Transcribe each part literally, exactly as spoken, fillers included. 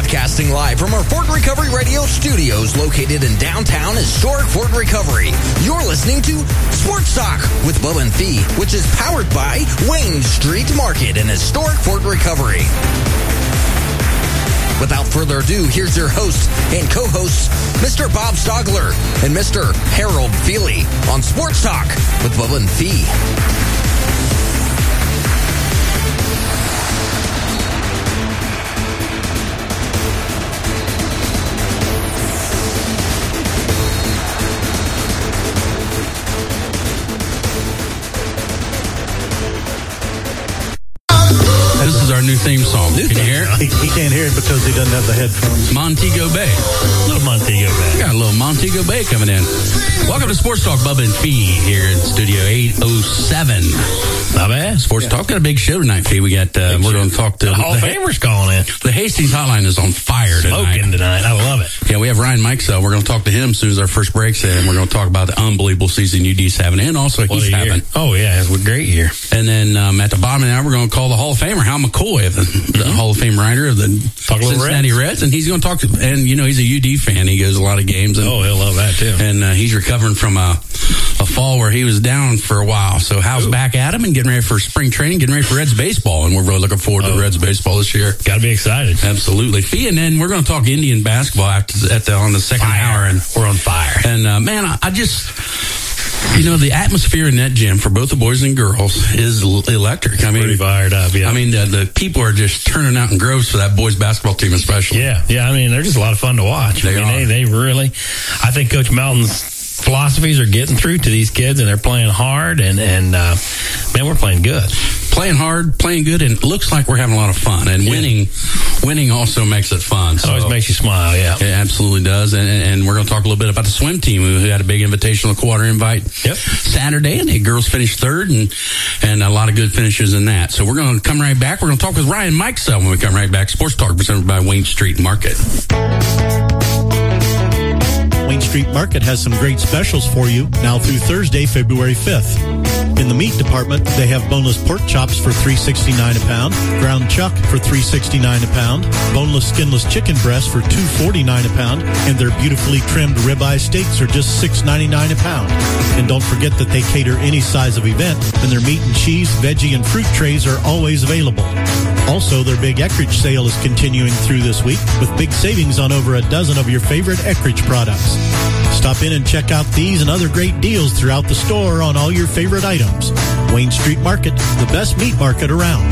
Broadcasting live from our Fort Recovery Radio studios located in downtown historic Fort Recovery. You're listening to Sports Talk with Bubba and Fee, which is powered by Wayne Street Market in historic Fort Recovery. Without further ado, here's your host and co-hosts, Mister Bob Stogler and Mister Harold Feely on Sports Talk with Bubba and Fee. This is our new theme song. Can you hear it? He, he can't hear it because he doesn't have the headphones. Montego Bay. Little Montego Bay. We got a little Montego Bay coming in. Welcome to Sports Talk, Bubba and Fee here in Studio eight oh seven. Not bad. Sports yeah. Talk. Got a big show tonight, Fee. We got, uh, we're going to talk to the Hall of Famers calling in. The Hastings Hotline is on fire tonight. Smoking tonight. I love it. Yeah, we have Ryan Mikesell. We're going to talk to him as soon as our first break's in. We're going to talk about the unbelievable season U D's having and also what he's having. Oh, yeah. It's a great year. And then um, at the bottom of the hour, we're going to call the Hall of Famer, Hal McCoy, the, the mm-hmm. Hall of Fame writer of the Cincinnati Reds. Reds. And he's going to talk to, and you know, he's a U D fan. He goes to a lot of games. And, oh, he'll love that too. And uh, he's recovering from a, a fall where he was down for a while. So Hal's Ooh. back at him and getting ready for spring training, getting ready for Reds baseball. And we're really looking forward oh. to Reds baseball this year. Got to be excited. Absolutely. Fee, and then we're going to talk Indian basketball after, at the, on the second fire. hour. And we're on fire. And uh, man, I, I just... You know, the atmosphere in that gym for both the boys and girls is electric. I mean, pretty fired up, yeah. I mean, the, the people are just turning out in groves for that boys basketball team especially. Yeah, yeah. I mean, they're just a lot of fun to watch. They I mean, are. They, they really, I think Coach Melton's philosophies are getting through to these kids, and they're playing hard, and, and uh, man, we're playing good. Playing hard, playing good, and it looks like we're having a lot of fun. And yeah. winning winning also makes it fun. It so, always makes you smile, yeah. It absolutely does. And, and we're going to talk a little bit about the swim team who had a big invitational quarter invite yep. Saturday, and the girls finished third, and, and a lot of good finishes in that. So we're going to come right back. We're going to talk with Ryan Mikesell when we come right back. Sports Talk presented by Wayne Street Market. Wayne Street Market has some great specials for you now through Thursday, February fifth. In the meat department, they have boneless pork chops for three dollars and sixty-nine cents a pound, ground chuck for three dollars and sixty-nine cents a pound, boneless skinless chicken breast for two dollars and forty-nine cents a pound, and their beautifully trimmed ribeye steaks are just six dollars and ninety-nine cents a pound. And don't forget that they cater any size of event, and their meat and cheese, veggie, and fruit trays are always available. Also, their big Eckrich sale is continuing through this week with big savings on over a dozen of your favorite Eckrich products. Stop in and check out these and other great deals throughout the store on all your favorite items. Wayne Street Market, the best meat market around.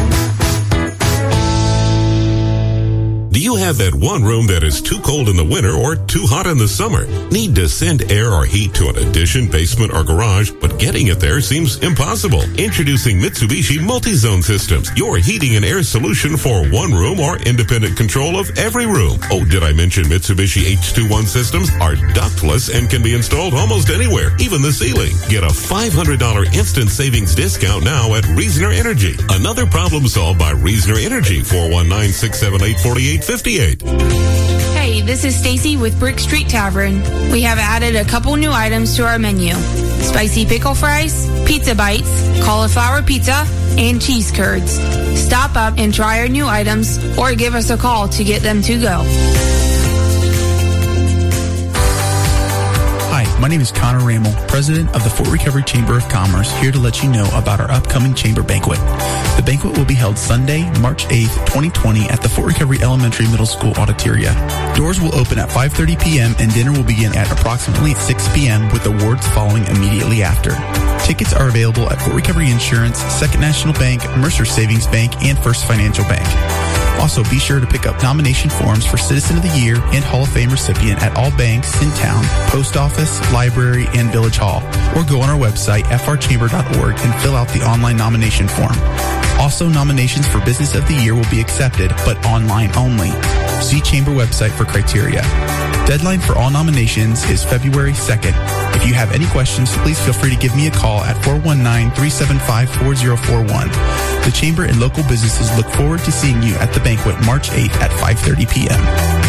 Do you have that one room that is too cold in the winter or too hot in the summer? Need to send air or heat to an addition, basement, or garage, but getting it there seems impossible? Introducing Mitsubishi Multi-Zone Systems, your heating and air solution for one room or independent control of every room. Oh, did I mention Mitsubishi H twenty-one systems are ductless and can be installed almost anywhere, even the ceiling. Get a five hundred dollars instant savings discount now at Reasoner Energy. Another problem solved by Reasoner Energy, four one nine, six seven eight, four eight five eight. Hey, this is Stacy with Brick Street Tavern. We have added a couple new items to our menu. Spicy pickle fries, pizza bites, cauliflower pizza, and cheese curds. Stop up and try our new items or give us a call to get them to go. Hi, my name is Connor Ramel, president of the Fort Recovery Chamber of Commerce, here to let you know about our upcoming chamber banquet. The banquet will be held Sunday, March eighth, twenty twenty at the Fort Recovery Elementary Middle School Auditoria. Doors will open at five thirty p.m. and dinner will begin at approximately six p.m. with awards following immediately after. Tickets are available at Fort Recovery Insurance, Second National Bank, Mercer Savings Bank, and First Financial Bank. Also, be sure to pick up nomination forms for Citizen of the Year and Hall of Fame recipient at all banks in town, post office, library, and village hall. Or go on our website, f r chamber dot org, and fill out the online nomination form. Also, nominations for Business of the Year will be accepted, but online only. See Chamber website for criteria. Deadline for all nominations is February second. If you have any questions, please feel free to give me a call at four one nine, three seven five, four zero four one. The Chamber and local businesses look forward to seeing you at the banquet March eighth at five thirty p.m.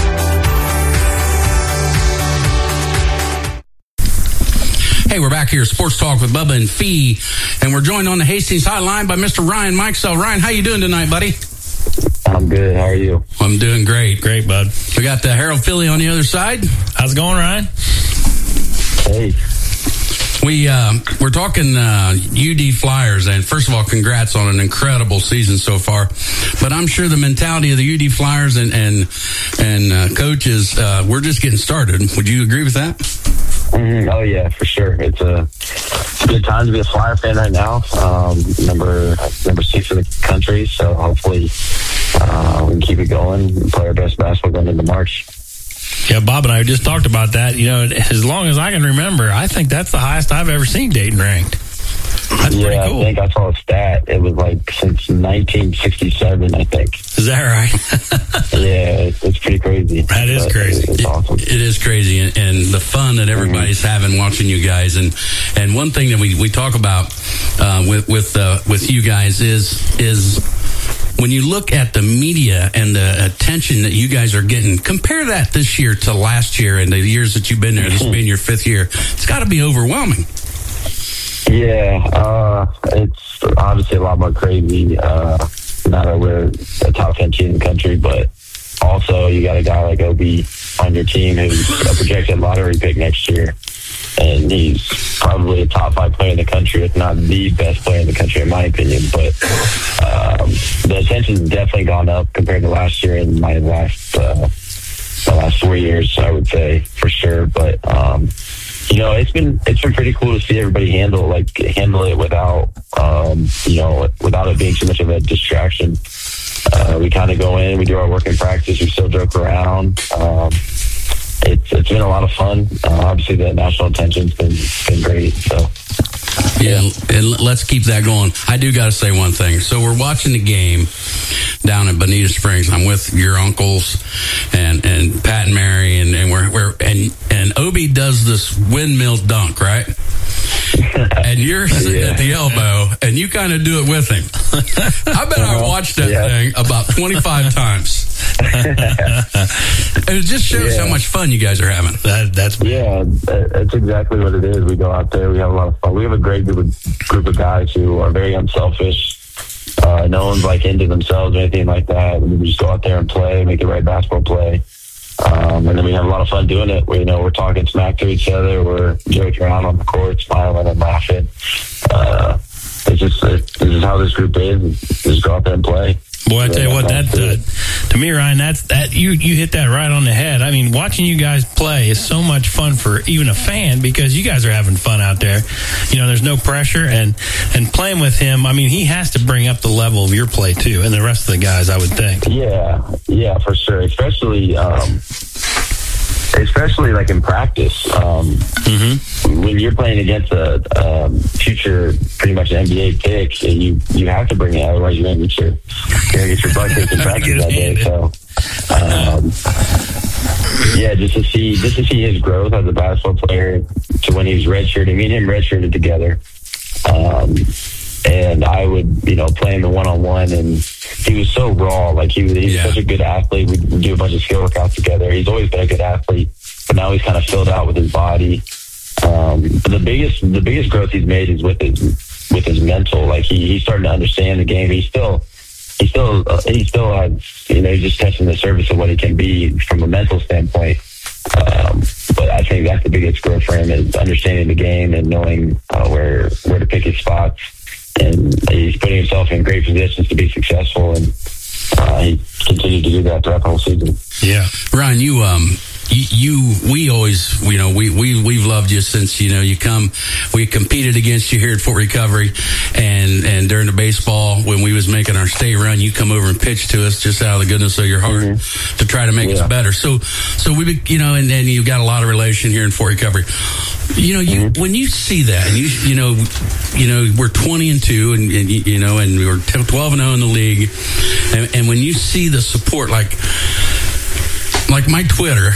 Hey, we're back here, Sports Talk with Bubba and Fee, and we're joined on the Hastings Hotline by Mister Ryan Mikesell. Ryan, how you doing tonight, buddy? I'm I'm good. How are you? I'm doing great. Great, bud. We got the Harold Philly on the other side. How's it going, Ryan? Hey. We, uh, we're talking uh, U D Flyers, and first of all, congrats on an incredible season so far. But I'm sure the mentality of the U D Flyers and and, and uh, coaches, uh, we're just getting started. Would you agree with that? Mm-hmm. Oh, yeah, for sure. It's a good time to be a Flyer fan right now. Um, number number six in the country, so hopefully uh, we can keep it going and play our best basketball going into March. Yeah, Bob and I just talked about that. You know, as long as I can remember, I think that's the highest I've ever seen Dayton ranked. That's yeah, pretty cool. I think I saw a stat. It was like since nineteen sixty-seven, I think. Is that right? Yeah, it's, it's pretty crazy. That is but crazy. It's awesome. It, it is crazy, and, and the fun that everybody's mm-hmm. having watching you guys. And and one thing that we, we talk about uh, with with uh, with you guys is is. when you look at the media and the attention that you guys are getting, compare that this year to last year and the years that you've been there. This being your fifth year, it's got to be overwhelming. Yeah, uh, it's obviously a lot more crazy uh, now that we're a top ten team in the country, but also you got a guy like Obi on your team who's a projected lottery pick next year, and he's probably a top five player in the country, if not the best player in the country, in my opinion. But um, the attention's definitely gone up compared to last year and my last uh, the last four years, I would say, for sure. But um, you know, it's been it's been pretty cool to see everybody handle like handle it without um, you know without it being too much of a distraction. Uh, we kind of go in, we do our work in practice, we still joke around. Um, it's it's been a lot of fun. Uh, obviously, the national attention's been been great. So. Yeah, and let's keep that going. I do got to say one thing. So we're watching the game down in Bonita Springs. I'm with your uncles and, and Pat and Mary, and, and we're we're and and Obi does this windmill dunk, right? And you're sitting yeah. at the elbow, and you kind of do it with him. I bet uh-huh. I watched that yeah. thing about twenty-five times. And it just shows yeah. how much fun you guys are having. That, that's yeah, that's exactly what it is. We go out there, we have a lot of fun. We have a great group of, group of guys who are very unselfish. Uh, no one's like into themselves or anything like that. We just go out there and play, make the right basketball play. Um, and then we have a lot of fun doing it. We, you know, we're talking smack to each other. We're joking around on the court, smiling and laughing. Uh, it's just, it, this is how this group is. Just go out there and play. Boy, I tell you what, that uh, to me, Ryan, that's that you you hit that right on the head. I mean, watching you guys play is so much fun for even a fan because you guys are having fun out there. You know, there's no pressure, and and playing with him. I mean, he has to bring up the level of your play too, and the rest of the guys, I would think. Yeah, yeah, for sure. Especially, um, especially like in practice. Um, mm-hmm. When you're playing against a um, future, pretty much an N B A pick, you you have to bring it. Otherwise, you're gonna get your you're gonna get your butt kicked in practice that day. So, um, yeah, just to see just to see his growth as a basketball player to when he was redshirting. Me and him redshirted together. Um, and I would, you know, play him in one-on-one, and he was so raw. Like, he was, he was yeah. such a good athlete. We'd, we'd do a bunch of skill workouts together. He's always been a good athlete, but now he's kind of filled out with his body. Um, but the biggest, the biggest growth he's made is with his, with his mental. Like, he, he's starting to understand the game. He's still, he still, uh, he still has, you know, he's just touching the surface of what he can be from a mental standpoint. Um, but I think that's the biggest growth for him, is understanding the game and knowing uh, where, where to pick his spots. And he's putting himself in great positions to be successful, and uh, he continued to do that throughout the whole season. Yeah, Ryan, you um, you, you we always, you know, we we we've loved you since, you know, you come. We competed against you here at Fort Recovery, and and during the baseball when we was making our state run, you come over and pitch to us just out of the goodness of your heart mm-hmm. to try to make yeah. us better. So so we, you know, and and you've got a lot of relation here in Fort Recovery. You know, you mm-hmm. when you see that, and you you know, you know, we're twenty and two, and, and you know, and we were twelve and zero in the league, and, and when you see the support, like like my Twitter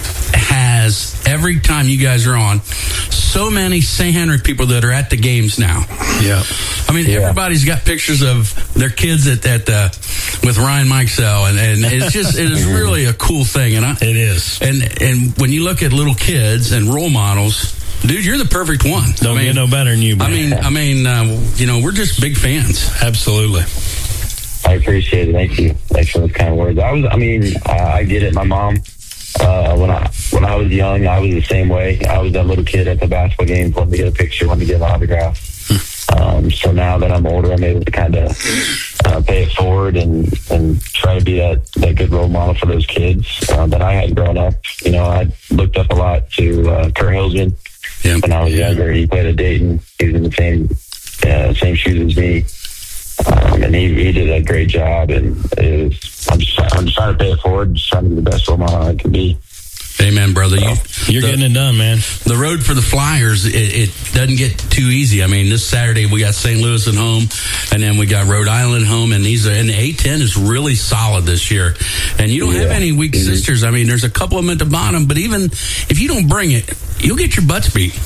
has every time you guys are on, so many Saint Henry people that are at the games now. Yeah, I mean, yeah. everybody's got pictures of their kids at at uh, with Ryan Mikesell, and, and it's just it is really a cool thing, and I, it is. And and when you look at little kids and role models. Dude, you're the perfect one. Don't I mean, get no better than you, man. I mean, I mean, uh, you know, we're just big fans. Absolutely. I appreciate it. Thank you. Thanks for those kind of words. I was, I mean, I, I get it. My mom, uh, when I when I was young, I was the same way. I was that little kid at the basketball games, wanted to get a picture, wanted to get an autograph. Um, so now that I'm older, I'm able to kind of uh, pay it forward and, and try to be that, that good role model for those kids uh, that I had growing up. You know, I looked up a lot to uh, Kurt Hilsman yeah. when I was younger. He played at Dayton. He was in the same uh, same shoes as me. Um, and he, he did a great job. And it was, I'm, just, I'm just trying to pay it forward, just trying to be the best role model I can be. Amen, brother. You, You're the, getting it done, man. The road for the Flyers, it, it doesn't get too easy. I mean, this Saturday we got Saint Louis at home, and then we got Rhode Island at home, and these are, and the A ten is really solid this year. And you don't yeah. have any weak mm-hmm. sisters. I mean, there's a couple of them at the bottom, but even if you don't bring it, you'll get your butts beat.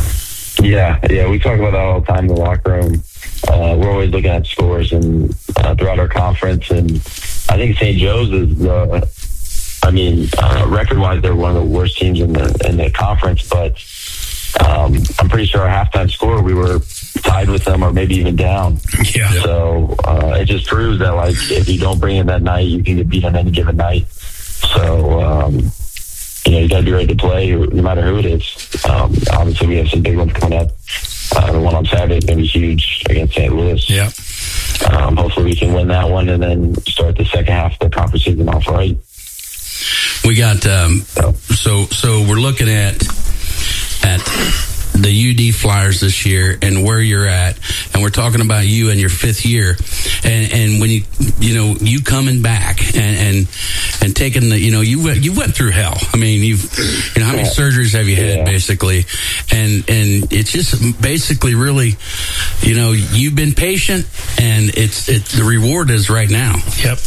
Yeah, yeah, we talk about that all the time in the locker room. Uh, we're always looking at scores and uh, throughout our conference, and I think Saint Joe's is the. Uh, I mean, uh, record-wise, they're one of the worst teams in the in the conference, but um, I'm pretty sure our halftime score, we were tied with them or maybe even down. Yeah. So uh, it just proves that, like, if you don't bring it that night, you can get beat on any given night. So, um, you know, you got to be ready to play no matter who it is. Um, obviously, we have some big ones coming up. Uh, the one on Saturday is going to be huge against Saint Louis. Yeah. Um, hopefully we can win that one and then start the second half of the conference season off right. We got um, so so we're looking at at the U D Flyers this year and where you're at, and we're talking about you in your fifth year, and and when you you know you coming back and and, and taking the you know you went, you went through hell. I mean you've you know how many yeah. surgeries have you had yeah. basically, and and it's just basically really you know you've been patient, and it's it's the reward is right now. Yep.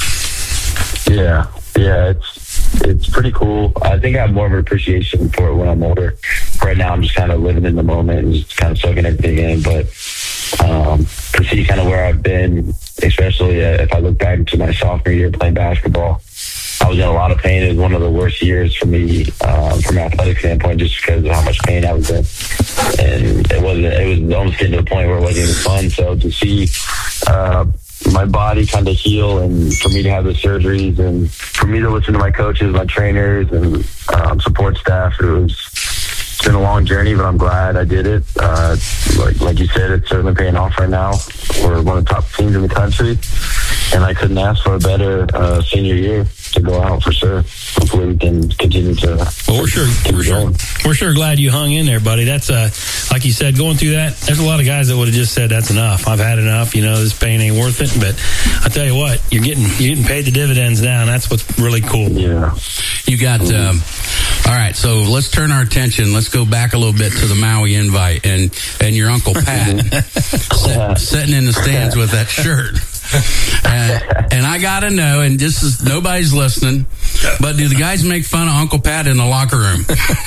Yeah, yeah, it's. It's pretty cool. I think I have more of an appreciation for it when I'm older. Right now, I'm just kind of living in the moment and just kind of soaking everything in. But um, to see kind of where I've been, especially uh, if I look back to my sophomore year playing basketball, I was in a lot of pain. It was one of the worst years for me um, from an athletic standpoint, just because of how much pain I was in. And it wasn't. It was almost getting to the point where it wasn't even fun. So to see. Uh, my body kind of heal and for me to have the surgeries and for me to listen to my coaches, my trainers and um, support staff, it was it's been a long journey, but I'm glad I did it. Uh, like, like you said, it's certainly paying off right now. We're one of the top teams in the country, and I couldn't ask for a better uh, senior year to go out for sure. Hopefully we can continue to. Well, we're sure, we're sure, we're sure glad you hung in there, buddy. That's uh, like you said, going through that. There's a lot of guys that would have just said, "That's enough. I've had enough. You know, this pain ain't worth it." But I tell you what, you're getting you're getting paid the dividends now, and that's what's really cool. Yeah, you got. Mm-hmm. Um, all right, so let's turn our attention. Let's go back a little bit to the Maui invite and and your Uncle Pat sit, sitting in the stands with that shirt. Uh, and I gotta know, and this is nobody's listening, but do the guys make fun of Uncle Pat in the locker room?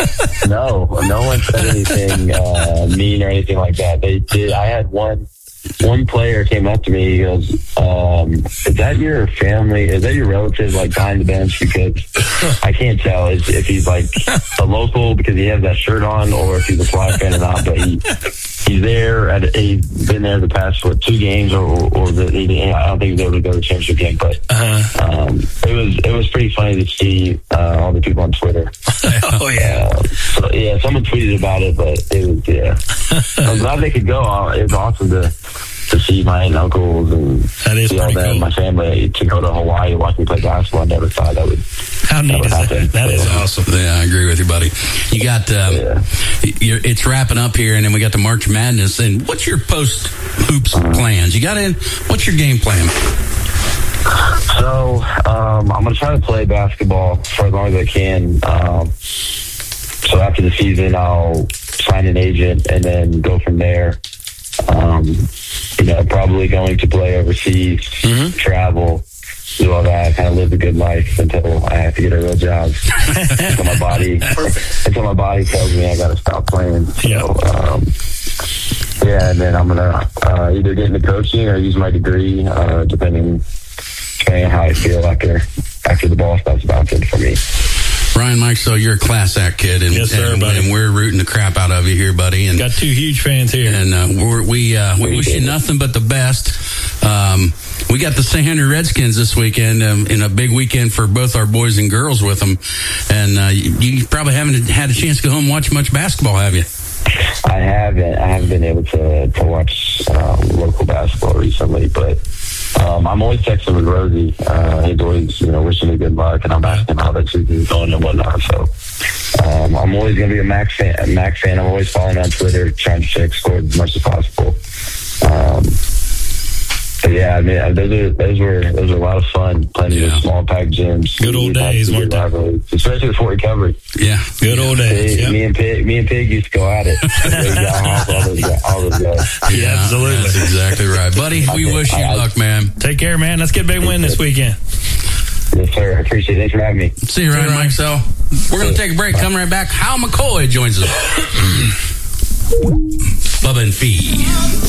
No, no one said anything uh, mean or anything like that. They did. I had one. One player came up to me. He goes, um, "Is that your family? Is that your relative, like behind the bench?" Because I can't tell if, if he's like a local because he has that shirt on, or if he's a Fly fan or not. But he he's there. At, he's been there the past what two games, or or the, he, I don't think he's able to go to the championship game. But uh-huh. um, it was it was pretty funny to see uh, all the people on Twitter. Oh yeah, uh, so, yeah. Someone tweeted about it, but it was yeah. I'm glad they could go. It was awesome to. To see my aunt and uncles and that is see all them, cool. my family, to go to Hawaii and watch me play basketball. I never thought that would How neat that is happen. that? That is awesome. Yeah, I agree with you, buddy. You got, um, yeah. you're, it's wrapping up here, and then we got the March Madness. And what's your post hoops uh-huh. plans? You got in? What's your game plan? So um, I'm going to try to play basketball for as long as I can. Um, so after the season, I'll sign an agent and then go from there. Um, you know, probably going to play overseas, mm-hmm. travel, do all that, kind of live a good life until I have to get a real job. until my body, until my body tells me I got to stop playing. So, yeah. Um, yeah, and then I'm gonna uh, either get into coaching or use my degree, uh, depending, depending on how I feel after after the ball stops bouncing for me. Ryan Mike, so you're a class act kid, and, yes, sir, and, and we're rooting the crap out of you here, buddy. And got two huge fans here, and uh, we're, we uh, we wish you nothing but the best. Um, we we got the Saint Henry Redskins this weekend, um, in a big weekend for both our boys and girls with them. And uh, you, you probably haven't had a chance to go home and watch much basketball, have you? I haven't. I haven't been able to to watch um, local basketball recently, but um, I'm always texting with Rosie. Uh, he's always, you know, wishing me good luck, and I'm asking how that season's going and whatnot. So um, I'm always going to be a Max fan. A Max fan. I'm always following on Twitter, trying to check scores as much as possible. Um, but yeah, I mean, those are those were those were a lot of fun playing in Yeah. the small pack gyms. Good old days, weren't they? rivalries, especially with Fort Recovery. Yeah. Good old days. Pig, Yep. Me and Pig, me and Pig used to go at it. all those, guys- all those guys. Yeah, absolutely. That's exactly right. Buddy, we wish you I- luck, man. Take care, man. Let's get a big win this weekend. Yes, sir. I appreciate it. Thanks for having me. See you, Ryan Mike. So we're going to take a break. Come right back. Hal McCoy joins us. Bubba and Fee.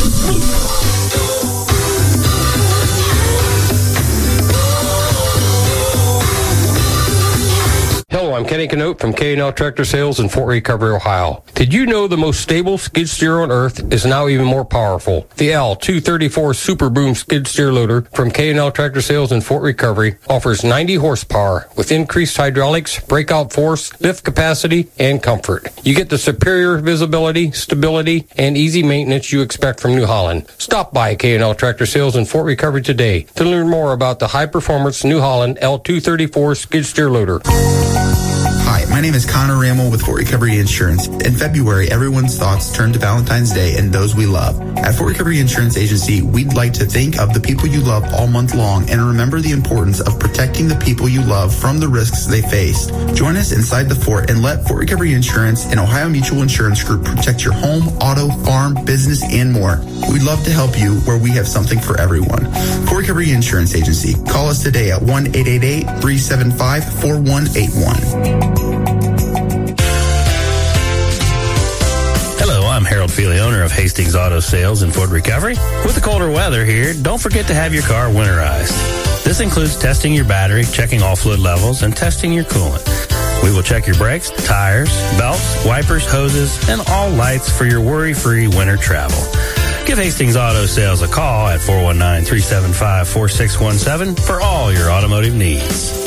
Hello, I'm Kenny Canote from K and L Tractor Sales in Fort Recovery, Ohio. Did you know the most stable skid steer on earth is now even more powerful? The L two thirty-four Super Boom skid steer loader from K and L Tractor Sales in Fort Recovery offers ninety horsepower with increased hydraulics, breakout force, lift capacity, and comfort. You get the superior visibility, stability, and easy maintenance you expect from New Holland. Stop by K and L Tractor Sales in Fort Recovery today to learn more about the high-performance New Holland L two thirty-four skid steer loader. Hi, my name is Connor Rammel with Fort Recovery Insurance. In February, everyone's thoughts turn to Valentine's Day and those we love. At Fort Recovery Insurance Agency, we'd like to think of the people you love all month long and remember the importance of protecting the people you love from the risks they face. Join us inside the fort and let Fort Recovery Insurance and Ohio Mutual Insurance Group protect your home, auto, farm, business, and more. We'd love to help you where we have something for everyone. Fort Recovery Insurance Agency. Call us today at one eight eight eight, three seven five, four one eight one. Hello, I'm Harold Feely, owner of Hastings Auto Sales in Fort Recovery. With the colder weather here, don't forget to have your car winterized. This includes testing your battery, checking all fluid levels, and testing your coolant. We will check your brakes, tires, belts, wipers, hoses, and all lights for your worry-free winter travel. Give Hastings Auto Sales a call at four one nine, three seven five, four six one seven for all your automotive needs.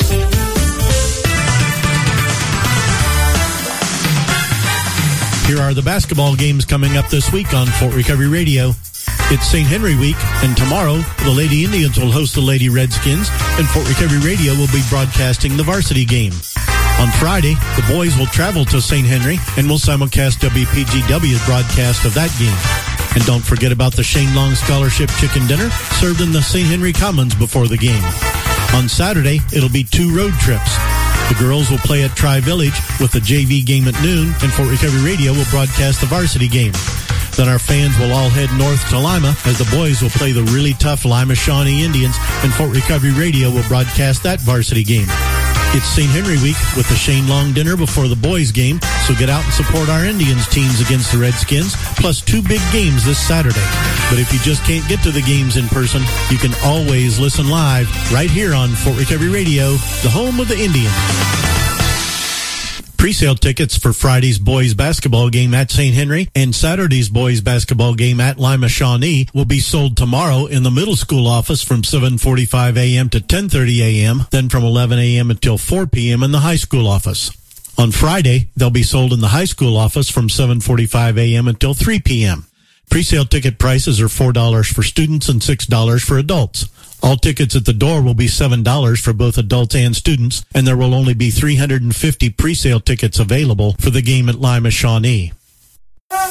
Here are the basketball games coming up this week on Fort Recovery Radio. It's Saint Henry week, and tomorrow the Lady Indians will host the Lady Redskins, and Fort Recovery Radio will be broadcasting the varsity game. On Friday, the boys will travel to Saint Henry and will simulcast W P G W's broadcast of that game. And don't forget about the Shane Long Scholarship Chicken Dinner served in the Saint Henry Commons before the game. On Saturday, it'll be two road trips. The girls will play at Tri-Village with the J V game at noon, and Fort Recovery Radio will broadcast the varsity game. Then our fans will all head north to Lima as the boys will play the really tough Lima Shawnee Indians, and Fort Recovery Radio will broadcast that varsity game. It's Saint Henry week with the Shane Long dinner before the boys game, so get out and support our Indians teams against the Redskins, plus two big games this Saturday. But if you just can't get to the games in person, you can always listen live right here on Fort Recovery Radio, the home of the Indians. Pre-sale tickets for Friday's boys basketball game at Saint Henry and Saturday's boys basketball game at Lima Shawnee will be sold tomorrow in the middle school office from seven forty-five a.m. to ten thirty a.m., then from eleven a.m. until four p.m. in the high school office. On Friday, they'll be sold in the high school office from seven forty-five a.m. until three p.m. Pre-sale ticket prices are four dollars for students and six dollars for adults. All tickets at the door will be seven dollars for both adults and students, and there will only be three hundred fifty pre-sale tickets available for the game at Lima Shawnee. Yeah,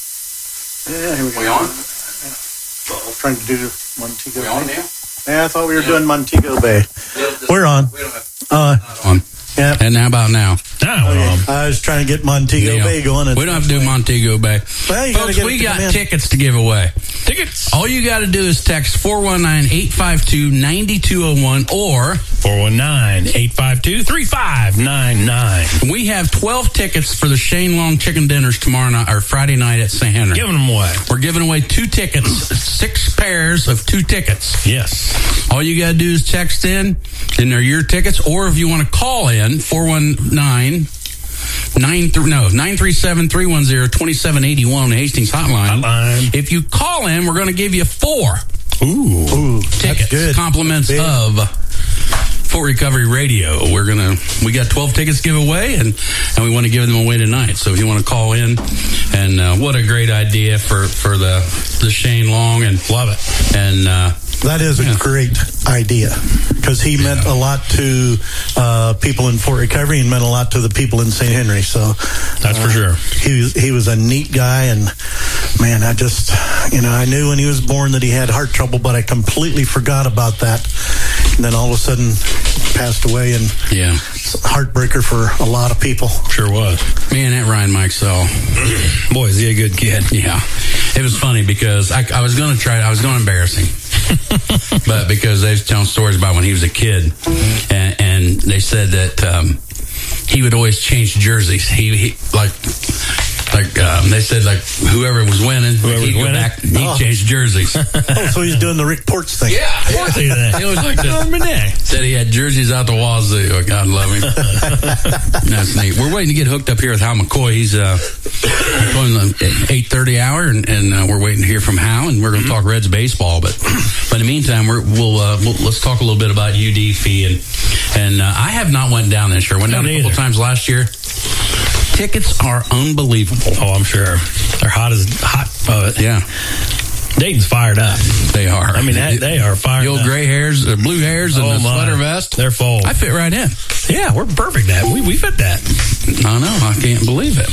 here we go. We on? Well, I'm trying to do Montego We Bay. on now? Yeah, I thought we were doing Montego Bay. We're on. Uh, On. yeah. And how about now? Now we're on. I was trying to get Montego Yeah. Bay going. We don't have to do Montego Bay. Well, you gotta Folks, get we it to got come in. tickets to give away. Tickets. All you got to do is text four one nine, eight five two, nine two zero one or four one nine, eight five two, three five nine nine. we have twelve tickets for the Shane Long Chicken Dinners tomorrow night or Friday night at Saint Henry. Giving them away. We're giving away two tickets, six pairs of two tickets. Yes. All you got to do is text in, and they're your tickets. Or if you want to call in, four one nine, nine th- no, nine three seven, three one zero, two seven eight one, the Hastings hotline. Hotline. If you call in, we're going to give you four Ooh, Ooh, tickets, that's good. compliments Big. of Fort Recovery Radio. We're gonna we got twelve tickets to give away, and and we want to give them away tonight. So if you want to call in, and uh, what a great idea for for the the Shane Long, and love it. And uh, that is a yeah. great idea, because he meant a lot to uh, people in Fort Recovery and meant a lot to the people in Saint Henry. So that's uh, for sure. He was he was a neat guy, and man, I just you know I knew when he was born that he had heart trouble, but I completely forgot about that. And then all of a sudden, passed away, and yeah, it's a heartbreaker for a lot of people. Sure was. Man, that Ryan Mikesell, boy, is he a good kid. Yeah, it was funny because I, I was going to try. I was going to embarrass him. But because they was telling stories about when he was a kid, and, and they said that um, he would always change jerseys. He, he like, like um, they said, like whoever was winning, whoever he'd was go winning? back, he'd Oh. change jerseys. Oh, so he's doing the Rick Ports thing. Yeah, Of course he did. he always like that. Said he had jerseys out the wazoo. Oh, God love him. That's neat. We're waiting to get hooked up here with Hal McCoy. He's uh, going the eight thirty hour, and, and uh, we're waiting to hear from Hal, and we're going to talk Reds baseball. But but in the meantime, we're, we'll, uh, we'll let's talk a little bit about U D Fee, and and uh, I have not went down this year. Went down Not a couple either. times last year. Tickets are unbelievable. Oh, I'm sure they're hot as hot. Uh, Yeah. Dayton's fired up. They are. I mean, they, they are fired The old up. gray hairs, the blue hairs, and Oh, the my. sweater vest. They're full. I fit right in. Yeah, we're perfect at we we fit that. I know. I can't believe it.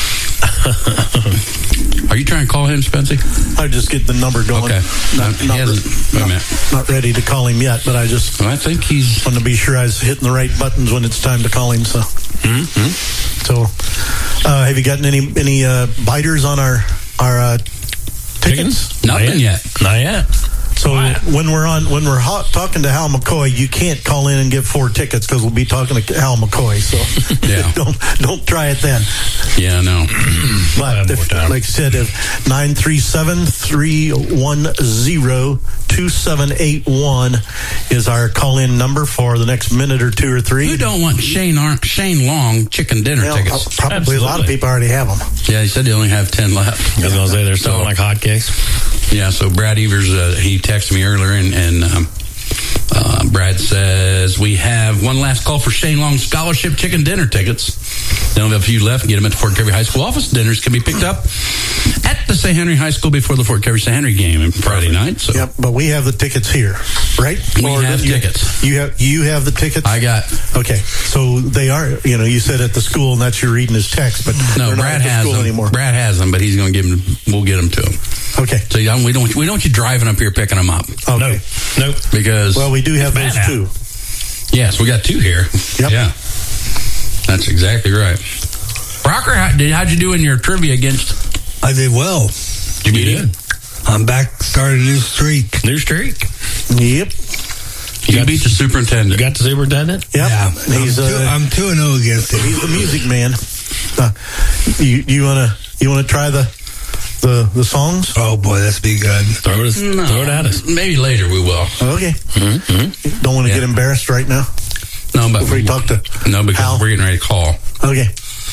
Are you trying to call him, Spency? I just get the number going. Okay. Not, He not, hasn't- wait a not- minute. not ready to call him yet, but I just Well, I think he's. want to be sure I was hitting the right buttons when it's time to call him. So, Mm-hmm. so uh, have you gotten any any uh, biters on our our uh, tickets? Nothing yet. Not yet. So Wow. when we're on when we're hot, talking to Hal McCoy, you can't call in and get four tickets because we'll be talking to Hal McCoy. So Yeah. don't don't try it then. Yeah, no. have But more if, time. like I said, if nine three seven, three one zero, two seven eight one is our call in number for the next minute or two or three. You don't want Shane Ar- Shane Long chicken dinner Well, tickets. probably a lot of Absolutely. people already have them. Yeah, he said they only have ten left. I was gonna say they're selling like hotcakes. Yeah, so Brad Evers, uh, he texted me earlier, and, and um, uh, Brad says, we have one last call for Shane Long scholarship chicken dinner tickets. They only have a few left. Get them at the Fort Recovery High School office. Dinners can be picked up at the Saint Henry High School before the Fort Recovery Saint Henry game on Friday night. So Yep, but we have the tickets here, right? We Or have you, tickets. You have you have the tickets. I got, Okay, so they are. You know, you said at the school, and that's your reading his text, but no, they're not Brad at the has school them. anymore. Brad has them, but he's going to give them, we'll get them to him. Okay, So yeah, we don't, we don't want you driving up here picking them up. okay. No, nope. Because, Well, we do have It's those bad too. yes, we got two here. Yep. Yeah. That's exactly right. Rocker, how, did, how'd you do in your trivia against? I did well. You beat him? I'm back, started a new streak. New streak. Yep, You beat the superintendent. You got the superintendent? yep. Yeah, He's I'm, two, uh, I'm two and zero against him. he's the music man. Uh, you you wanna you wanna try the the the songs? Oh boy, that's be good. Throw it, No, throw it at us. Maybe later we will. Okay. Mm-hmm. Don't want to Yeah. get embarrassed right now No, but before you talk to. no, because Hal. we're getting ready to call. Okay.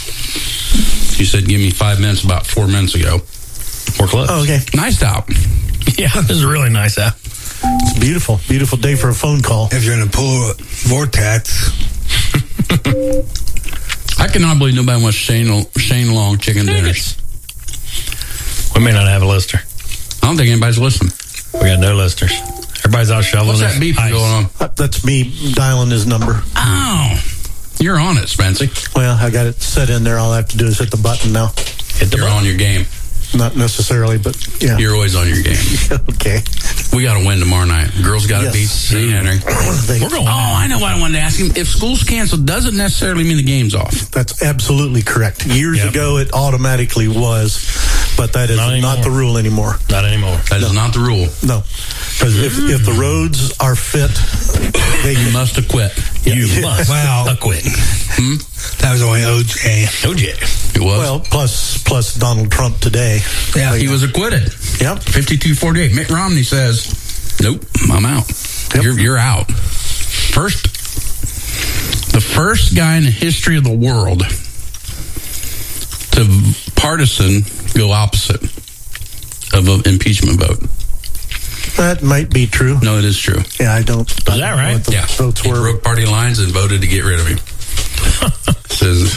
You said give me five minutes about four minutes ago. We're close. Oh, okay. Nice out. Yeah, this is really nice out. It's beautiful, beautiful day for a phone call. If you're in a polar vortex, I cannot believe nobody wants Shane Shane Long chicken dinners. We may not have a lister. I don't think anybody's listening. We got no listers. Everybody's out shoveling. What's that their beep ice. going on? Uh, That's me dialing his number. Oh, you're on it, Spency. Well, I got it set in there. All I have to do is hit the button now. Hit the You're button. on your game. Not necessarily, but yeah. You're always on your game. Okay. We got to win tomorrow night. Girls got to Yes. beat Saint Henry. They- We're going. Oh, I know what I wanted to ask him. If school's canceled, doesn't necessarily mean the game's off. That's absolutely correct. Years Yep. ago, it automatically was, but that is Not not, anymore. the rule anymore. Not anymore. That is not the rule. No, because if, if the roads are fit, they You must have quit. You Yeah. must Wow. acquit. that was only O J. O J. It was. well, plus plus Donald Trump today. Yeah, he was acquitted. Yep. fifty-two forty-eight. Mitt Romney says, nope, I'm out. Yep. You're, you're out. First, the first guy in the history of the world to partisan go opposite of an impeachment vote. That might be true. No, it is true. Yeah, I don't. Is that right? The Yeah. votes He were. broke party lines and voted to get rid of him. Says,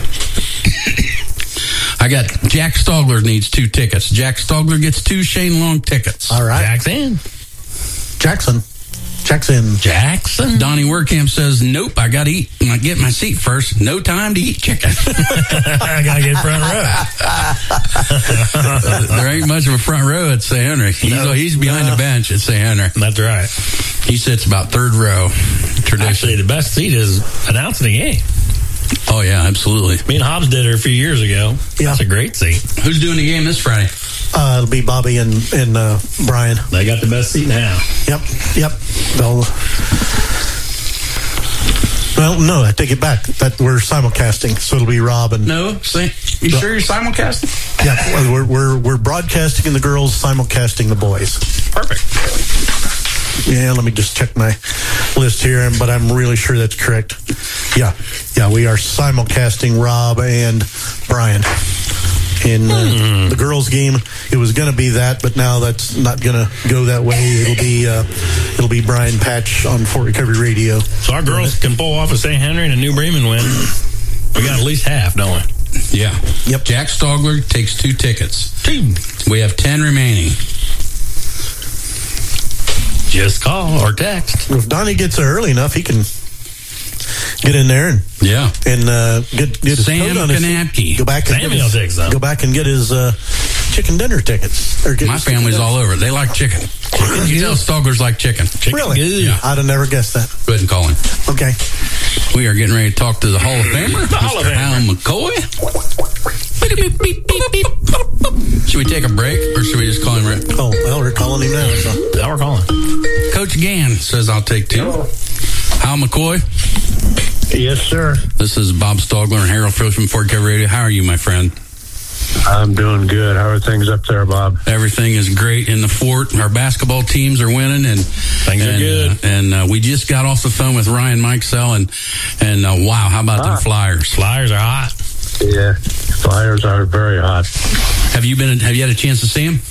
I got Jack Stogler needs two tickets. Jack Stogler gets two Shane Long tickets. All right. Jack's in. Jackson. Jackson. Jackson. Donnie Werkamp says, nope, I got to eat. I get my seat first. No time to eat chicken. I got to get front row. There ain't much of a front row at Saint Henry. He's, No. he's behind No. the bench at Saint Henry. That's right. He sits about third row. Tradition. Actually, the best seat is announcing the game. Oh, yeah, absolutely. Me and Hobbs did it a few years ago. Yeah. That's a great seat. Who's doing the game this Friday? Uh, it'll be Bobby and, and uh, Brian. They got the best seat now. Yep, yep. They'll, well, no, I take it back. That we're simulcasting, so it'll be Rob and. No, see, you sure you're simulcasting? Yeah, we're we're we're broadcasting the girls, simulcasting the boys. Perfect. Yeah, let me just check my list here, but I'm really sure that's correct. Yeah, yeah, we are simulcasting Rob and Brian. In uh, Hmm. the girls' game, it was going to be that, but now that's not going to go that way. It'll be uh, it'll be Brian Patch on Fort Recovery Radio. So our girls can pull off a Saint Henry and a New Bremen win. We got at least half, don't we? Yeah. Yep. Jack Stogler takes two tickets. Two. We have ten remaining. Just call or text. If Donnie gets there early enough, he can get in there and Yeah. and uh, get get his Sam coat on his Kanapke. Go back and Sammy get his, will take some. go back and get his uh, chicken dinner tickets. Or get My his family's chicken all over it. They like chicken. You know Stoglers like chicken. Chicken Really? good. Yeah. I'd have never guessed that. Go ahead and call him. Okay. We are getting ready to talk to the Hall of Famer, The Hall of Mister Famer. Hal McCoy. Should we take a break, or should we just call him right? Oh, well, we're calling him now. So. Now we're calling. Coach Gann says I'll take two. Hal McCoy, Yes, sir. this is Bob Stogler and Harold Field from Fort Recovery Radio. How are you, my friend? I'm doing good. How are things up there, Bob? Everything is great in the fort. Our basketball teams are winning, and Things are and, good. Uh, and uh, we just got off the phone with Ryan Mikesell, and and uh, wow, how about Ah. them Flyers? Flyers are hot. Yeah, Flyers are very hot. Have you been? Have you had a chance to see them?